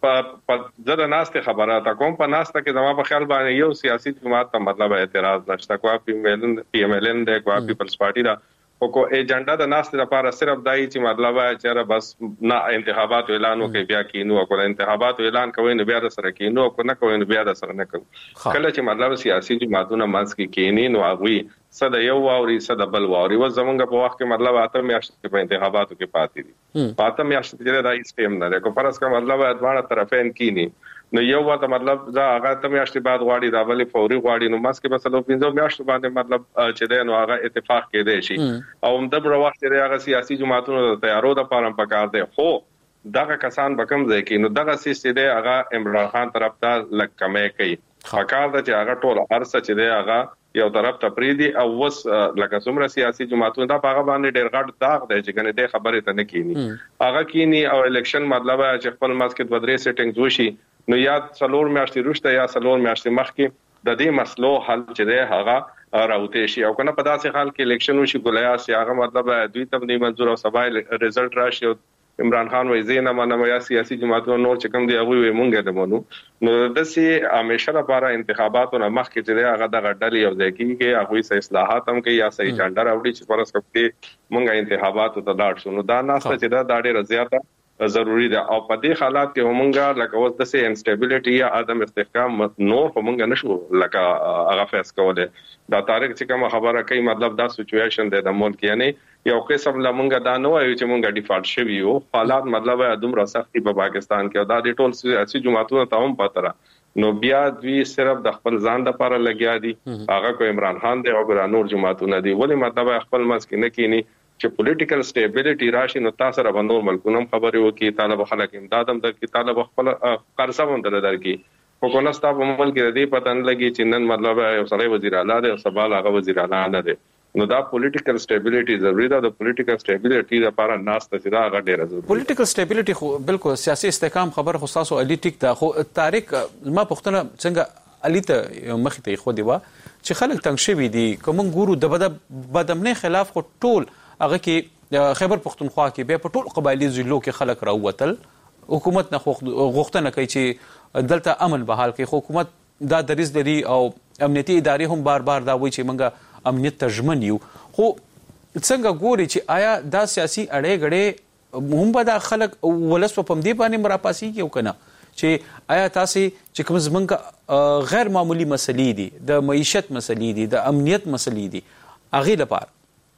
په زړه ناشته خبره تا کوم په ناشته کې زما په خیال باندې یو سیاسي جماعت ته مطلب اعتراض نشته کوه پی ایم ایل ان د کوه پیپلز پارټي دا کو ایجنډا د ناشته لپاره صرف دای چې مطلب چې بس نه انتخابات اعلان وکړي بیا کینو او انتخابات اعلان کوي نو بیا سره کینو او نه کوي نو بیا سره نه کوي کله چې مطلب سیاسي جماعتونه منځ کې کینی نو هغه صد یو واوري صد بل واوري و زمونږ په وخت کې مطلب اته میاشتې په انتخاباتو کې پاتې دي پاته میاشتې چې دا سیستم نه کو فرض کا مطلب ادوانه طرفین کینی نو یو وخت مطلب دا هغه ته میاشتې بعد غواړي دا بل فوري غواړي نو ماسک په سلو 15 میاشتې باندې مطلب چې دا نو هغه اتفاق کې دی شي او دغه وخت کې هغه سیاسي جماعتونو د تیارو د پاره پکار دی خو دغه کسان بکم ځای کې نو دغه سیستم دی هغه عمران خان طرف ته لکمې کوي حکار د چې هغه ټول ارسه چې دی هغه یو طرف ته پریدي او وس لکه څومره سیاسي جماعتونه دا هغه باندې ډېر غټ داغ دی چې کنه دې خبره ته نه کینی هغه کینی او الیکشن مطلب چې خپل ماسک د ودرې سیټینګ وشي نو یا څلور میاشتې روشته یا څلور میاشتې مخکې د دې مسلو حل چې دی هغه راوته شي او کنه په داسې حال کې الیکشن وشي ګولیا سي هغه مطلب دوی ته نه منظور او سبا ریزلټ راشي عمران خان وایي زه نه منم یا سیاسي جماعتونو نور چې کوم دی هغه وي مونږه د مونږ نو د سي همیشه لپاره انتخاباتونه مخکې چې هغه د غډل یو ځای کې هغه سه اصلاحات هم کوي یا سه ایجنډا راوړي چې پرس کوي مونږه انتخاباتو ته لاړ شو نو دا ناسته چې دا ډېر زیاته ضروری ده او په دې حالات کې همونګه لکه اوس د سي انسټابیلیټي یا عدم استحکام نور همونګه نشو لکه هغه فیس کوله دا تاریخ چې کوم خبره کوي مطلب دا سچويشن ده د ملک یعنی یو قسم لمونګه دا نو وایي چې مونږه ډیفالت شوی یو حالات مطلب دومره سختي په پاکستان کې او دا د ټول سیاسي جماعتونو ته هم پاتره نو بیا دوی صرف د خپل ځان لپاره لګیا دي هغه کو عمران خان دی او نور جماعتونه دي ولی مطلب خپل مسکه نه کینی چې پولیټیکل سټیبিলিټي راشي نو تاسو را باندې ملکونو خبرې وکي طالب خلک امداد هم درکې طالب خپل قرضه هم درکې خو کو نه ستاسو عمل کې دې پته نه لګي چې نن مطلب یو سړی وزیر اعلی دی او سبا هغه وزیر اعلی نه دی نو دا پولیټیکل سټیبিলিټي ضروري ده د پولیټیکل سټیبিলিټي لپاره ناسته چې دا هغه ډیره ضروري پولیټیکل سټیبিলিټي خو بالکل سیاسي استحکام خبر خو تاسو علي ټیک ده خو تاریخ ما پښتنه څنګه علي ته مخ ته خو دی وا چې خلک تنګ شوي دي کوم ګورو د بدامنه خلاف خو ټول هغه کې خیبر پختونخوا کې به په ټول قبایلی ضلعو کې خلک راووتل حکومت نه غوښتنه کوي چې دلته امن بحال کوي حکومت دا دریز لري او امنیتي ادارې هم بار بار دا وایي چې موږ امنیت ته ژمن یو خو څنګه ګوري چې آیا دا سیاسي اړې غړې هم به دا خلک ولس په پم دی باندې مراپاسي کیو کنه چې آیا تاسو چې کوم زمونږ غیر معمولی مسلې دي د معیشت مسلې دي د امنیت مسلې دي اغه لپاره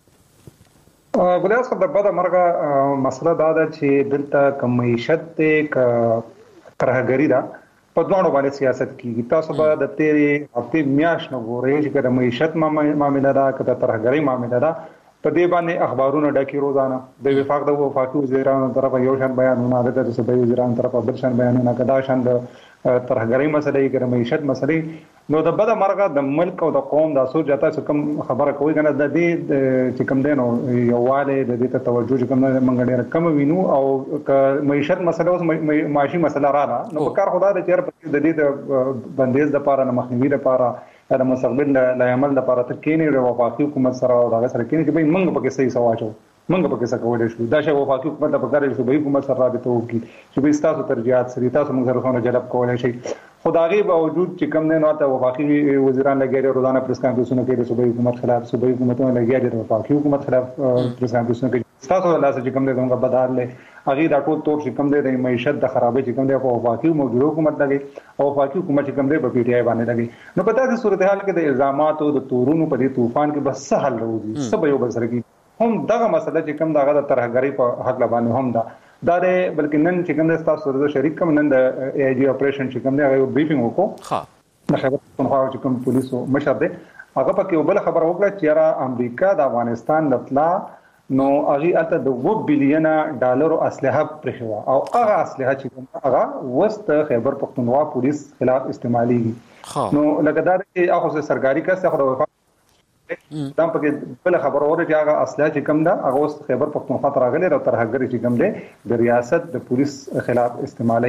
ګلیاس خو د بده مرګه مسله دا ده چې دلته کوم معیشت ته ترهګری ده په دوه باندې سیاست کیږي تاسو به د تیری هفته میاش نه ګورئ چې د معیشت معاملې ده کله ترهګری معاملې ده په دې باندې اخبارونه ډکې روزانه د وفاق د وفاقي وزیرانو طرفه یو شان بیانونه د صوبایي وزیرانو طرفه بل شان بیانونه کدا شان د ترهګری مسلې کې معیشت مسلې نو د بده مرګه د ملک او د قوم د اسو جاته کوم خبره کوي کنه د دې چې کوم دینو یو واله د دې ته توجه کوم منګ ډېر کم وینو او معیشت مسله اوس معاشي مسله را نو کار خدا د چیر د دې د بندیز د پاره نه مخنیوي د پاره د مستقبل لا عمل د پاره تکینی د وفاقي حکومت سره او د سره کینی چې به منګ پکې صحیح سواچو منګ پکې څه کولای شو دا چې وفاقي حکومت د پکاره شو به حکومت سره رابطه وکړي چې به تاسو ترجیحات سره تاسو موږ سره څنګه جلب کولای شي خدایي باوجود چې کم نه نوته وفاقي وزیران لګیږي روزانه پریس کانفرنسونه کوي د صوبایي حکومت خلاف صوبایي حکومتونه لګیږي د وفاقي حکومت خلاف پریس کانفرنسونه کوي تاسو لاسه چې کم نه دغه بدار له هغه دا ټول تور چې کم دی د معیشت د خرابې چې کم دی په وفاقي موجوده حکومت لګي او وفاقي حکومت چې کم دی په پی ټی آی باندې لګي نو په داسې صورتحال کې د الزاماتو د تورونو په دې طوفان کې بس سهل راوځي سبا یو بل سره کې هم دغه مسله چې کوم دغه د ترهګری په حق باندې هم دا بلکې نن چې کوم د تاسو سره شریک کوم نن د ای آی جی اپریشن چې کوم دی هغه بریفینګ وکړو ها د خبر پښتونخوا چې کوم پولیسو مشر دی هغه پکې بل خبر وکړه چې را امریکا د افغانستان لپلا نو هغه اته د 2 بلین ډالر اسلحه پرخوا او هغه اسلحه چې هغه وست خیبر پښتونخوا پولیس خلاف استعمالي نو لکه دا چې هغه سرکاري کس خو دا پکې بل خبر اوره چې هغه اسلحه چې کوم دا هغه خیبر پښتونخوا ته راغلي او ترهګری چې کوم دی د ریاست د پولیس خلاف استعمالي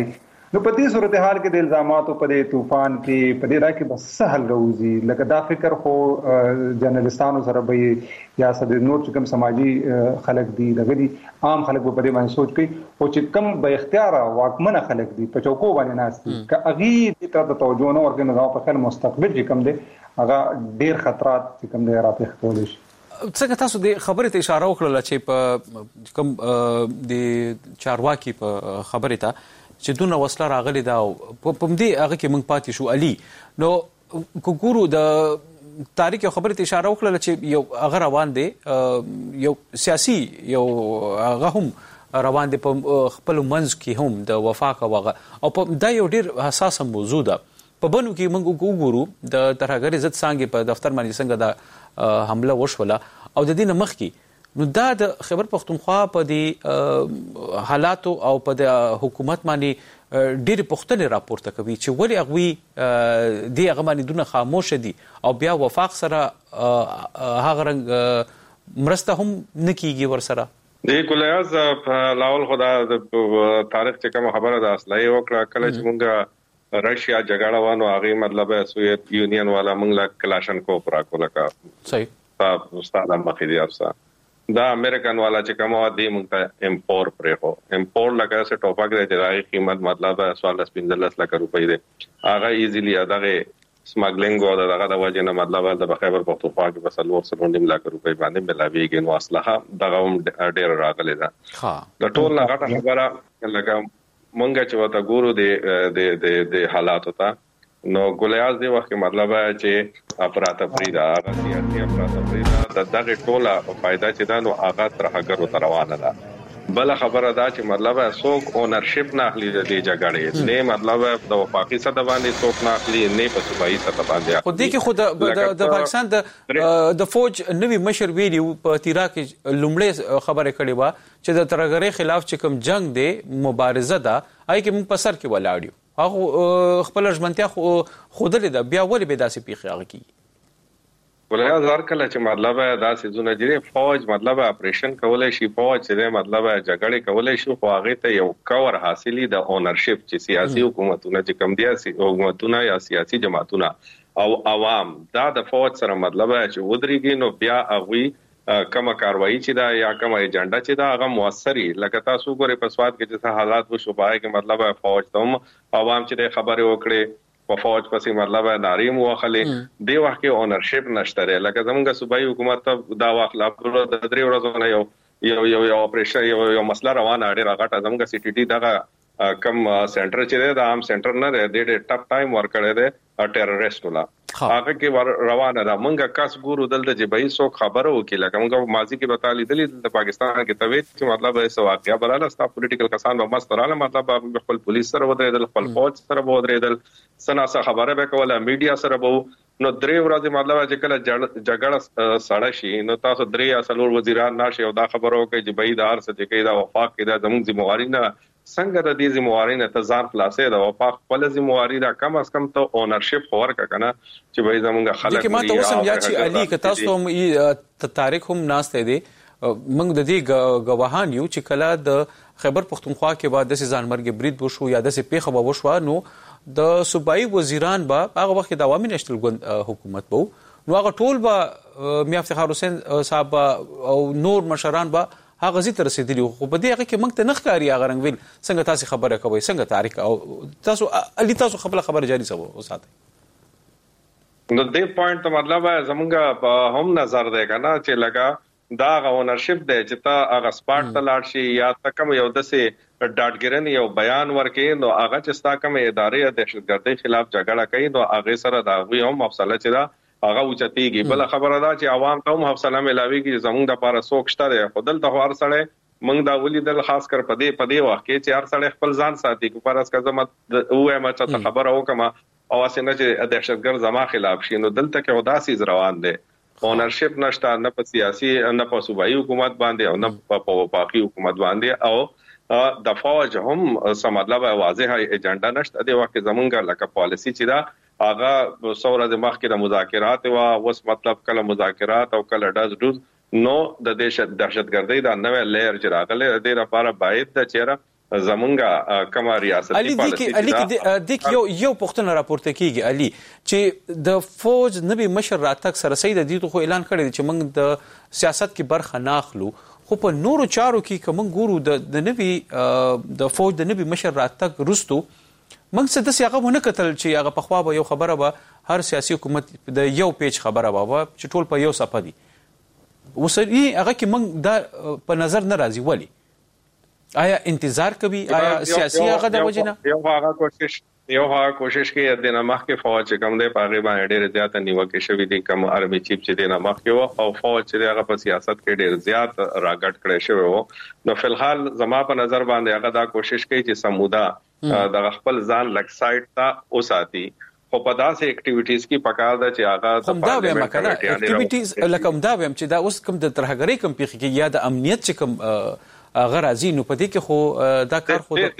نو په دې صورتحال کې د الزاماتو په دې طوفان کې په دې را کې بس سهل راوځي لکه دا فکر خو جرنالستانو سره به یا سره نور چې کوم سماجی خلک دي لګدي عام خلک په دې باندې سوچ کوي او چې کوم به اختیار واکمن خلک دي په چوکو باندې ناشتي ک اغي دې ته توجه نه ورکړي نو په خپل مستقبل چې کوم دي هغه ډیر خطرات چې کوم دي راپېښ کول شي. څنګه تاسو د خبرې ته اشاره وکړه چې په کوم د چارواکي په خبرې ته چې دونه وسله راغلي دا په دې هغه کې موږ پاتې شو علي نو کوګورو د تاریخ خبرې ته اشاره وکړه چې یو هغه روان دی یو سیاسي یو هغه هم روان دی په خپل منځ کې هم د وفاق او دا یو ډیر حساس موضوع ده په بنو کې موږ وګورو د ترهګر عزت څنګه په دفتر باندې څنګه دا حمله وشوله او د دې مخ کې نو دا د خیبر پختونخوا په دې حالاتو او په د حکومت باندې ډېر پختنې راپورته کوي چې ولې هغه دی هغه باندې دونه خاموش دي او بیا وفاق سره هغه رنګ مرسته هم نکېږي ورسره. دی ګلیاز لاول خدا د تاریخ چې کوم خبره ده اصلي وکړه کله چې مونږه رشیا جګړه وانه هغه مطلب سوویت یونین والا مونږ لا کلاشنکوف راکوله کا صحیح په استاد مخدی افسر دا امریکن والا چې کوم دی مونږ ته امپور پرې امپور لکه څه ټوپک دی چې راغی قیمت مطلب 15 لک روپۍ دی هغه ایزیلی دغه سمګلینګ او دغه د وجه نه مطلب د خیبر پختونخوا کې بس 2.5 لک روپۍ باندې ملاویږي نو اصله دغه ډیر راغلی دا د ټول نه غټه خبره لکه مونږ چې وته ګورو د حالات ته نو ګلیاز دی وخت مطلب چې افراط فریدا هغه سیاسي افراط فریدا دغه ټوله فائدہ چې دا نو هغه ترهګرو روانه ده بل خبره دا چې مطلب څوک اونرشپ نه اخلي د جګړې نه مطلب د وفاقي سره باندې څوک نه اخلي نه په صوبایي سره باندې خو دې کې خود د پاکستان د فوج نوی مشر ویلی په تیرا کې لومړی خبره کړې و چې د ترهګرۍ خلاف چې کوم جنگ دی مبارزه ده آی کې موږ په سر کې ولاړیو هغه خپل ژمنتیا خودلې ده بیا ولې به داسې پیښه هغه کی ولې هزار کله چې مطلب داسې زونه جوړي فوج مطلب اپریشن کولای شي فوج چې مطلب جګړه کولای شي خو هغه ته یو کور حاصلې د اونرشپ چې سیاسي حکومتونه چې کم دي حکومتونه یا سیاسي جماعتونه او عوام دا د فوج سره مطلب چې ودرېږي نو بیا هغه کومه کاروایی چې دا یا کومه ایجنډا چې دا هغه موثري لکه تاسو ګورئ په سواد کې چې حالات وشو پای کې مطلب فوج ته عوام چې خبره وکړي په فوج پسې مطلب ناریم واخلې دی وخت کې اونرشپ نشته لکه زمونږ صوبایي حکومت ته دا واخلا د 3 ورځې نه یو اپریشن یو مسله روانه اړه راغټه زمونږ سی ټي ټي دا کم سنټر چې دا عام سنټر نه دی د ټاپ ټایم ورک کړی دی ټیرریست ولا هغه کې روانه ده مونږه کاس ګورو دلته چې به هیڅ خبره وکړي لکه مونږه ماضي کې بتالي د پاکستان کې توی چې مطلب یې واقعیا براله ستا پولیټیکل کسان به مستراله مطلب خپل پولیس سره ودرېدل خپل فوج سره ودرېدل سناسه خبره به کوله میډیا سره به نو 3 ورځې مطلب چې کله جګړه سړی شي نو تاسو 3 یا 4 وزیران ناشي او دا خبرو کوي چې به دا ارسه چې دا وفاق کې دا زموږ ذمہواری نه څنګه د دې ذمہواری نه تزار خلاصې دا وفاق خپل ذمہواری دا کم از کم ته اونرشپ ورک کنه چې به زموږ خلک دي کې ما ته وسم یا چې علي که تاسو هم تاریخ هم ناشته دي موږ د دې گواهان یو چې کله د خیبر پختونخوا کې بعد د ځانمرګ برید وشو یا د پیښه به وشو نو د صوبایي وزیران به هغه وخت د عوامي نشنل ګوند حکومت به نو هغه ټول به میا افتخار حسین صاحب او نور مشران به هغه زی تر رسیدلی خو په دې هغه کې موږ ته نخکاری هغه رنګ ویل څنګه تاسو خبره کوي څنګه تاریخ او تاسو علي تاسو خبره جاری وساتئ نو دې پوینټ ته مطلب زمونږ هم نظر دی کنه چې لگا دا اونرشپ دی چې تا هغه سپاټ ته لاړ شي یا تکم یو دسه ډاټګرن یو بیان ورکې نو هغه چې ستا کوم ادارې د دهشتګردۍ خلاف جګړه کوي نو هغه سره دا وی هم افصله چې دا هغه اوچتيږي بل خبره دا چې عوام ته هم حوصله ملاويږي زمونږ د لپاره سوک شته دی خودل ته هر سړی موږ دا ولیدل خاص کر پدې وخت کې چې هر سړی خپل ځان ساتي کو پرس کا زمت وې ما ته خبره وکما او اسنه چې دهشتګرد زما خلاف شي نو دلته کې وداسي روان دي اونرشپ نشته نه په سیاسي نه په صوبایي حکومت باندې او نه په وفاقي حکومت باندې او د فوج هم سمطلب واضح ایجنډا نشته دی وخت زمونږ لکه پالیسی چې دا هغه څوره د مخکې د مذاکرات او اوس مطلب کله مذاکرات او کله ډز نو د دهشتګردۍ دا نوې لیر چې راغله د لپاره باید د چیرې زمونږه کومه ریاستي پالیسي د یو پښتنه راپورته کیږي علي چې د فوج نبی مشر راتک سره سید د خو اعلان کړی چې موږ د سیاست کې برخه ناخلو خو په نورو چارو کې کوم ګورو د نبی د فوج د نبی مشر راتک رستو موږ څه د سیاغه ونه کتل چې هغه په خوا به یو خبره به هر سیاسي حکومت د یو پیج خبره به چې ټول په یو صفه دي وسري هغه کې موږ د په نظر ناراضي ولي آیا انتظار کوي آیا سیاسي هغه د وجنه یو هغه کوشش کوي د نمخ کې فوج کوم د پاغي باندې ډېر زیات نیوکه شوې دي کوم ارمي چیف چې د نمخ کې او فوج چې هغه په سیاست کې ډېر زیات راګټ کړی شوی وو نو فلحال زما په نظر باندې هغه دا کوشش کوي چې سمودا د خپل ځان لک سایت ته اوساتي خو په داسې اکټیویټیز کې پکار ده چې هغه د پارلیمنت اکټیویټیز لکه دا ویم چې دا اوس کوم د ترهګری کوم پیخي کې یا د امنیت چې کوم غرازي نو پدې کې خو دا کار خو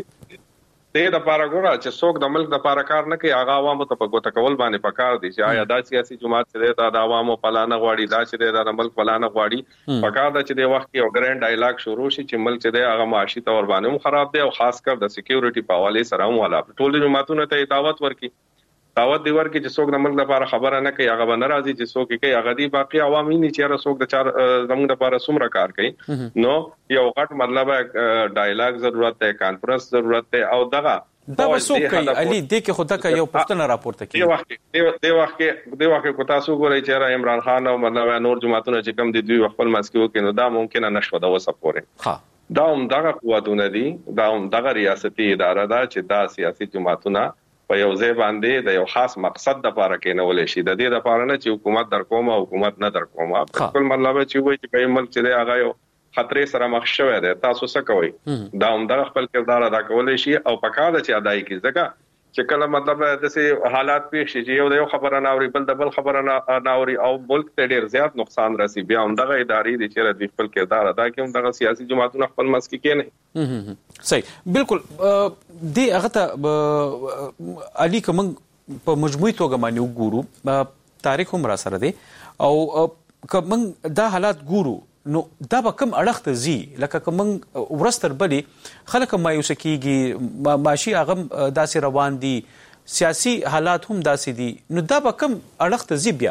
د لپاره ګوره چې څوک د ملک د لپاره کار نه کوي هغه عوامو ته په ګوته کول باندې پکار دي چې آیا دا سیاسي جماعت چې د عوامو پلانه غواړي دا چې د ملک پلانه غواړي پکار ده چې د وخت یو ګرانډ ډایلاګ شروع شي چې ملک چې هغه معاشي تور باندې خراب دی او خاص کر د سکیورټي په حواله سره هم والا ټول جماعتونو ته دعوت ورکړي دی ورکړي چې څوک د ملک لپاره خبره نه کوي هغه به ناراضي چې څوک کوي هغه دی باقي عوامي نه چې څوک د چار زموږ لپاره څومره کار کوي نو یو غټ مطلب ډایلاګ ضرورت دی کانفرنس ضرورت دی او دغه دا وسوک کوي علي د کې خدا کا یو پښتنه راپورته کوي دی وخت کې کو تاسو ګورئ چې عمران خان او مطلب نور جماعتونه چې کم دي دوی خپل مسکو کې نو دا ممکنه نشو دا وسپورې دا هم دغه قوتونه دي دا هم دغه ریاستي اداره ده چې دا سیاسي جماعتونه په یو ځای باندې د یو خاص مقصد لپاره کې نه ولې شي د دې لپاره نه چې حکومت در کومه حکومت نه در کومه خپل مطلب چې وایي چې په ملک کې هغه یو خطرې سره مخ شوی دی تاسو څه کوئ دا هم د خپل کردار ادا کولای شي او پکاره چې اداي کی ځکه چې کله مطلب د سي حالات پیښ شي چې یو خبره نه اوري بل د بل خبره نه اوري او ملک ته ډیر زیات نقصان راسي بیا هم دغه ادارې د چیرې د خپل کردار ادا کوي دغه سیاسي جماعتونه خپل مسکی کې نه صحیح بالکل دی هغه ته علي کوم په مجموعي توګه باندې وګورو تاریخ هم را سره دی او کوم دا حالات ګورو نو دا به کوم اړخ ته زی لکه کوم ورستر بلی خلک مایوس کیږي ماشي هغه داسې روان دي سیاسي حالات هم داسې دي نو دا به کوم اړخ ته زی بیا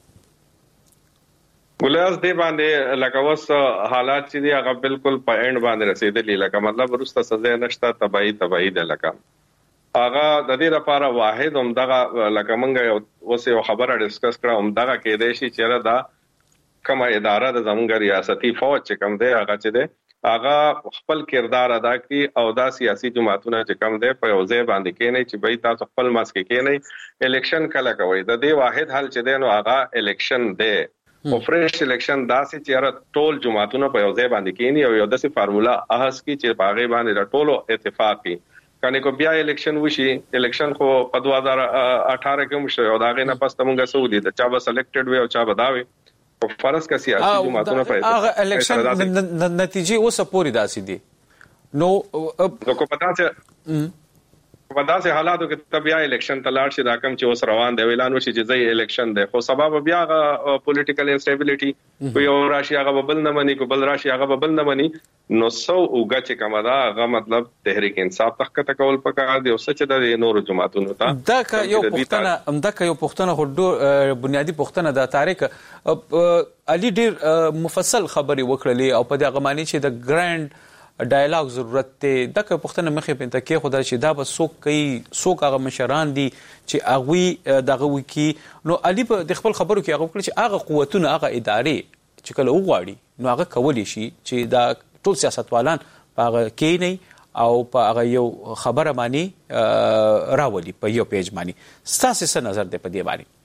ګولیاز دی باندې لکه وس حالات چې دی هغه بالکل په اند باندې رسیدلی لکه مطلب ورسته سزا نشته تبعی ده لکه هغه د دې لپاره واحد هم دغه لکه مونږ اوس یو خبره ډیسکس کړه هم دغه کې دی چې چیرې دا کومه اداره د زموږ ریاستي فوج چې کوم دی هغه چې دی هغه خپل کردار ادا کوي او دا سیاسي جماعتونه چې کوم دی په یو ځای باندې کې نه چې به تاسو خپل ماسک کې نه الیکشن کله کوي د دې واحد حل چې دی نو هغه الیکشن دی او فریش الیکشن داسې چې ټول جماعتونه په یو ځای باندې کې نه یو داسې فارمولا احس کی چې باغې باندې د ټولو اتفاقی کنه کو بیا الیکشن وشي الیکشن خو په 2018 کې مشو او دا غي نه پس تمونګه سعودي د چا به سلیکټډ وي او چا به داوي فرض کا سیاسي جماعتونه په هغه الیکشن نتیجې اوسه پوری داسې دي نو کو پتا چې په داسې حالاتو کې تبیا الیکشن تلاړ شي دا کوم چې اوس روان دی اعلان وشي چې ځای الیکشن دی خو سبب بیا پولیټیکل انسټیبিলিټي یو راشي هغه بل نه مني کو بل راشي هغه بل نه مني نو سو اوګه چې کومه دا هغه مطلب تحریک انصاف تحقیق کول پکار دی او سچ د نورو جماعتونو ته دا یو پښتنه هډو بنیادی پښتنه د تاریخ علي ډیر مفصل خبري وکړلې او په دغه معنی چې د ګرانډ ډایلاګ ضرورت ته دغه پښتنه مخې پنته کې خدای چې دا به څوک کوي څوک هغه مشران دي چې هغه دغه وکی نو علي په د خپل خبرو کې هغه کړ چې هغه قوتونه هغه ادارې چې کله وغواړي نو هغه کولی شي چې دا ټول سیاستوالان په کې نه او په هغه یو خبره باندې راولي په یو پیج باندې ستاسو څه نظر دی په دې باندې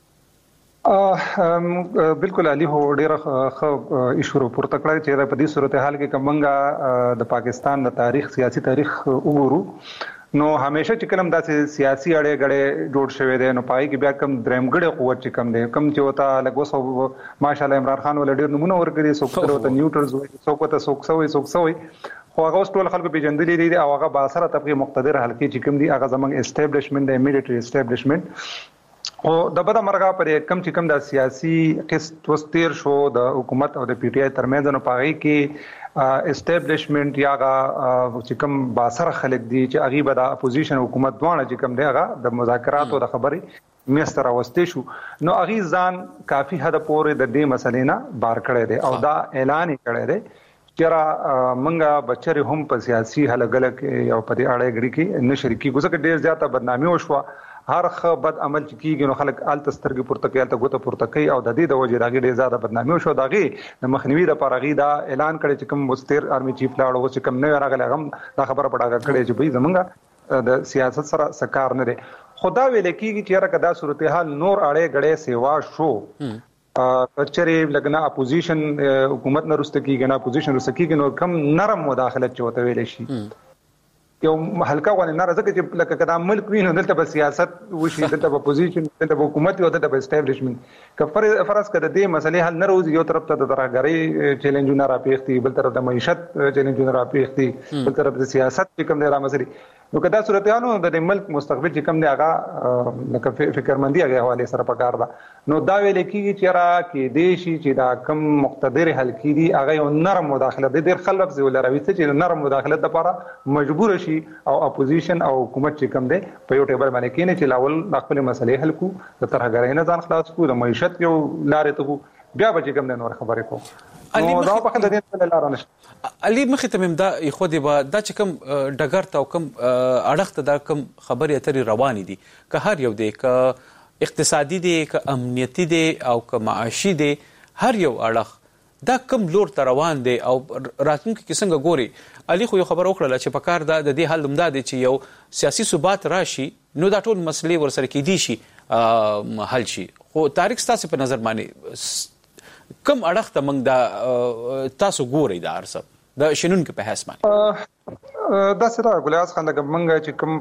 بالکل علي هو ډیره خو ایشو پورته کړی چې په دې صورتحال کې کومنګا د پاکستان د تاریخ سیاسي تاریخ وګورو نو همیشه چې کلم داسې سیاسي اړې غړې جوړ شوی دی نو پای کې بیا کم درېمګړې قوت چې کم دی کم چې وتا لګوسو ماشاءالله عمران خان ول ډیر نمونه ورکړي څوک ته نیوټرلز وي څوک ته څوک سوي خو هغه ټول خلکو پیژندلې دي او هغه با اثر طبقه مقتدر حلقې چې کم دي هغه زمنګ اسټابلیشمنت د میلیټری اسټابلیشمنت او د بده مرغه پر کم چې کم د سیاسي قسط وستیر شو د حکومت او د پی ټی آی ترمنځ نو پاغي کې اسټابلیشمنت یاغه چې کم باسر خلک دي چې اغي به د اپوزیشن حکومت دوانه چې کم دی هغه د مذاکرات او د خبرې مستر واستې شو نو اغي ځان کافي حد پورې د دې مسلې نه بار کړی دی او دا اعلان کړی دی چې منګه بچره هم په سیاسي هلګلک یو په دې اړه غړي کې نشریکی ګوزه ډیر زیاته بدنامي وشوه هر خ بد عمل چې کیږي نو خلک آل تسترګي پورته کوي ته ګوته پورته کوي او د دې د وجې راګي ډیر زیاته بدنامي شو داغي د مخنیوي د پارغي دا اعلان کړي چې کوم مستر آرمي چیف لاړو چې کوم نه راغلی غم دا خبره پړاګه کړي چې به زمونږه د سیاست سره سکار نه لري خدا ویل کیږي چې راکدا صورتحال نور اړه غړې سیوا شو کچري لګنا اپوزیشن حکومت نه رسته کیږي نه اپوزیشن رسته کیږي نو کم نرم مداخلت چوته ویل شي یو هلکا غو نه راځي چې لکه کدا ملک وینو دلته په سیاست وشي دلته په پوزیشن دلته په حکومت او دلته په اسټابلیشمنت کفر فرض کړه دې مسلې حل نه روز یو طرف ته د ترهګری چیلنجونه راپېختي بل طرف د معیشت چیلنجونه راپېختي بل طرف د سیاست چې کوم دی رامسري نو کدا صورتحالو د ملک مستقبل چې کوم دی هغه لکه فکرمندي هغه حواله سره پکار ده نو دا ویل کیږي چې را کې دیشي چې دا کم مقتدر حل کیږي هغه یو نرم مداخله د ډیر خلک زول راوي چې نرم مداخله لپاره مجبور شي او اپوزیشن او حکومت چې کوم دی په یو ټیبل باندې کېنه چې لاول خپل مسلې حل کو د ترهګرۍ نه ځان خلاص کو د معیشت یو لارې ته بیا به چې کوم دی نور خبرې کو نو دا په خله دې لار نشته علي مخې ته مم دا خو دی با دا چې کوم ډګر ته کوم اړخته دا کوم خبرې اترې روانې دي که هر یو دی که اقتصادي دی که امنیتي دی او که معاشي دی هر یو اړخ دا کوم لور ته روان دی او راتلونکي کې څنګه ګوري علي خو یو خبر وکړه چې په کار دا د دې حل ممدا دی چې یو سیاسي ثبات راشي نو دا ټول مسلې ورسره کېدي شي حل شي خو تاریخ ستاسو په نظر باندې کم اړخ ته موږ دا تاسو ګورئ دا ارسب د شنونکو په حساب باندې دا سره ګلیاس خان لکه موږ چې کوم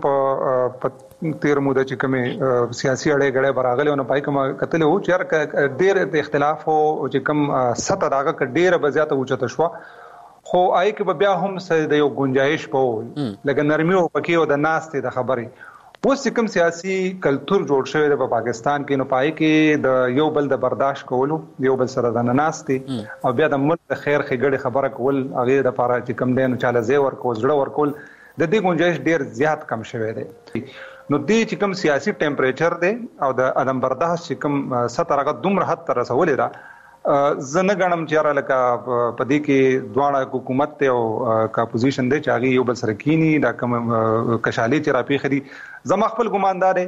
په تیر موده چې کوم سیاسي اړه غړې براغله او نه پای کوم کتل وو چې ډېر د اختلاف او چې کوم سطح داغه ډېر بزیاته اوچته شو خو آی کې بیا هم سره د یو گنجائش په لکه نرمي او پکې او د ناستې د خبرې اوس کوم سیاسي کلچر جوړ شوی دی په پاکستان کې نو پای کې د یو بل د برداشت کولو یو بل سره د ناستې او بیا د ملک د خیر خګړې خبره کول هغه د لپاره چې کم دین چاله زی ورکو زړه ورکول د دې گنجائش ډیر زیات کم شوی دی نو دې چې کوم سیاسي ټمپریچر دی او د ادم برداشت چې کوم سترغه دومره حد تر رسولې ده زنه غنم چې را لکه په دې کې دواړه حکومت ته او کا پوزیشن دی چې هغه یو بل سره کینی دا کوم کشالي چې راپی خدي زما خپل ګماندار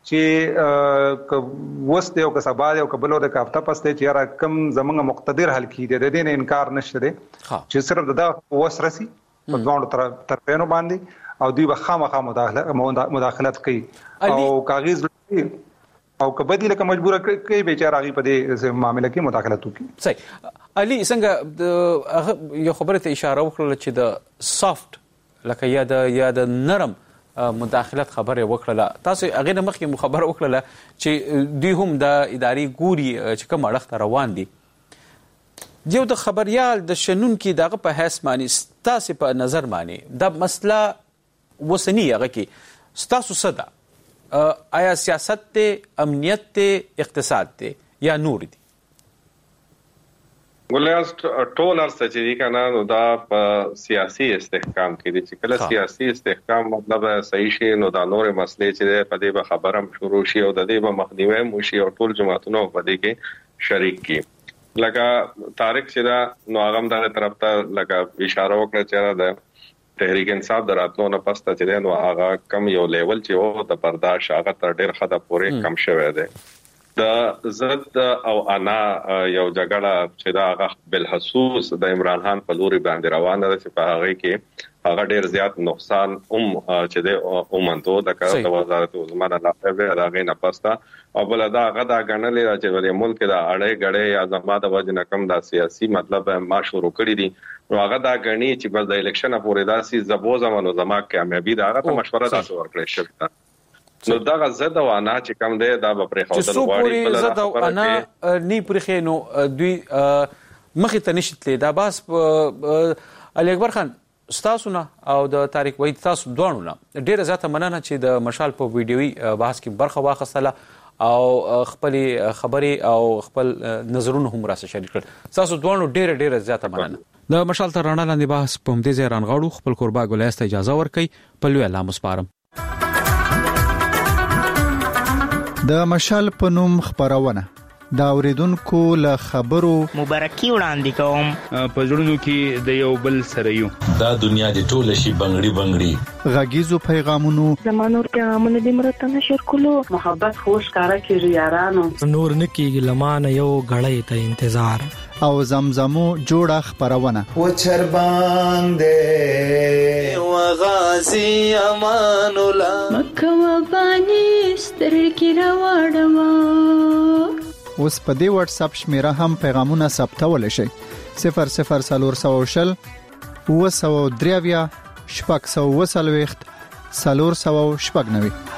چې وسته او کسباله او قبلو د کافته پسته چې را کم زمونږ مقتدر حل کی دي د دې نه انکار نشته دي چې صرف د وسرسي په دواړو طرفونو باندې او دوی به خامخا مداخلت کوي او کاغذ او کبدی لکه مجبور کوي بیچاره غي په دې معاملې کې مداخلت وکړي صحیح علي څنګه یو خبره ته اشاره وکړه چې د سافت لکه یا د نرم مداخلت خبره وکړه تاسو هغه نه مخکې خبره وکړه چې دوی هم د اداري ګوري چې کوم اړخ روان دي یو د خبريال د شنونکو دغه په حساب باندې تاسو په نظر باندې د مسله وسنی هغه کې تاسو صدا آیا سیاست ته امنیت ته اقتصاد ته یا نور دي ګلیاس ټول ارڅ چې کنه نو دا په سیاسي استحکام کې دي چې کله سیاسي استحکام مطلب صحیح شي نو دا نور مسلې چې په دې به خبرم شروع شي او د دې به مخنیوي موشي او ټول جماعتونو په دې کې شریک کی لکه تاریخ چې دا نو هغه دغه طرف ته لکه اشاره وکړه چې دا تحریک انصاف دراتلو نه پسته چې نو هغه کم یو لیول چې او د برداشت هغه تر ډیر خده پورې کم شوی دی د زد او انا یو جګړه چې دا هغه بالخصوص د عمران خان په لوري باندې روانه ده چې په هغه کې هغه ډیر زیات نقصان چې د اومنتو د کار وزارت عظما نه لاغه راغی نه پسته او بل دا هغه دا غنلې چې د ملک د اړې غړې یا زماده وجنه کم دا سیاسي مطلب ما شروع کړی دي نو هغه دا غني چې بل د الیکشن پورې داسي زبوزمنو زما کامیابی دا هغه ته مشوره تاسو ورکړئ شپه نو دا غزد او انا چې کم دی دا به پرې خوندل غواړي بل زد او انا نی پرې نو دوی مخې ته نشتلې دا باس علي اکبر خان تاسو نه او د تاریخ وای تاسو دوه نه ډیره زیاته مننه چې د مشال په ویډیوي بحث کې برخه واخیستله او خپل خبري او خپل نظرونه هم راسره شریک کړل. تاسو دوه ډېر زیاته مننه. د مشال تر رڼا لاندې بحث په همدې ځای رانغاړو. خپل کوربه ګولیاس ته اجازه ورکړئ. په لوی الله مسپارم. د مشال په نوم خبرونه دا اوریدونکو له خبرو مبارکي وړاندې کوم. په ژوندونو کې د یو بل سره یو دا دنیا د ټوله شي بنگړي غږیزو پیغامونو زمانور پیغامونه د مرته نشر کولو محبت خوش کارا کیږي یارانو نور نکیږي لمانه یو غړې ته انتظار او زمزمو جوړه خبرونه و چربان دې وغازي امان الله مکه وبانی سترګې راوړم. اوس په دې واتس اپ شمیره هم پیغامونه ثبتول شي 00400 و 3 شپږ 490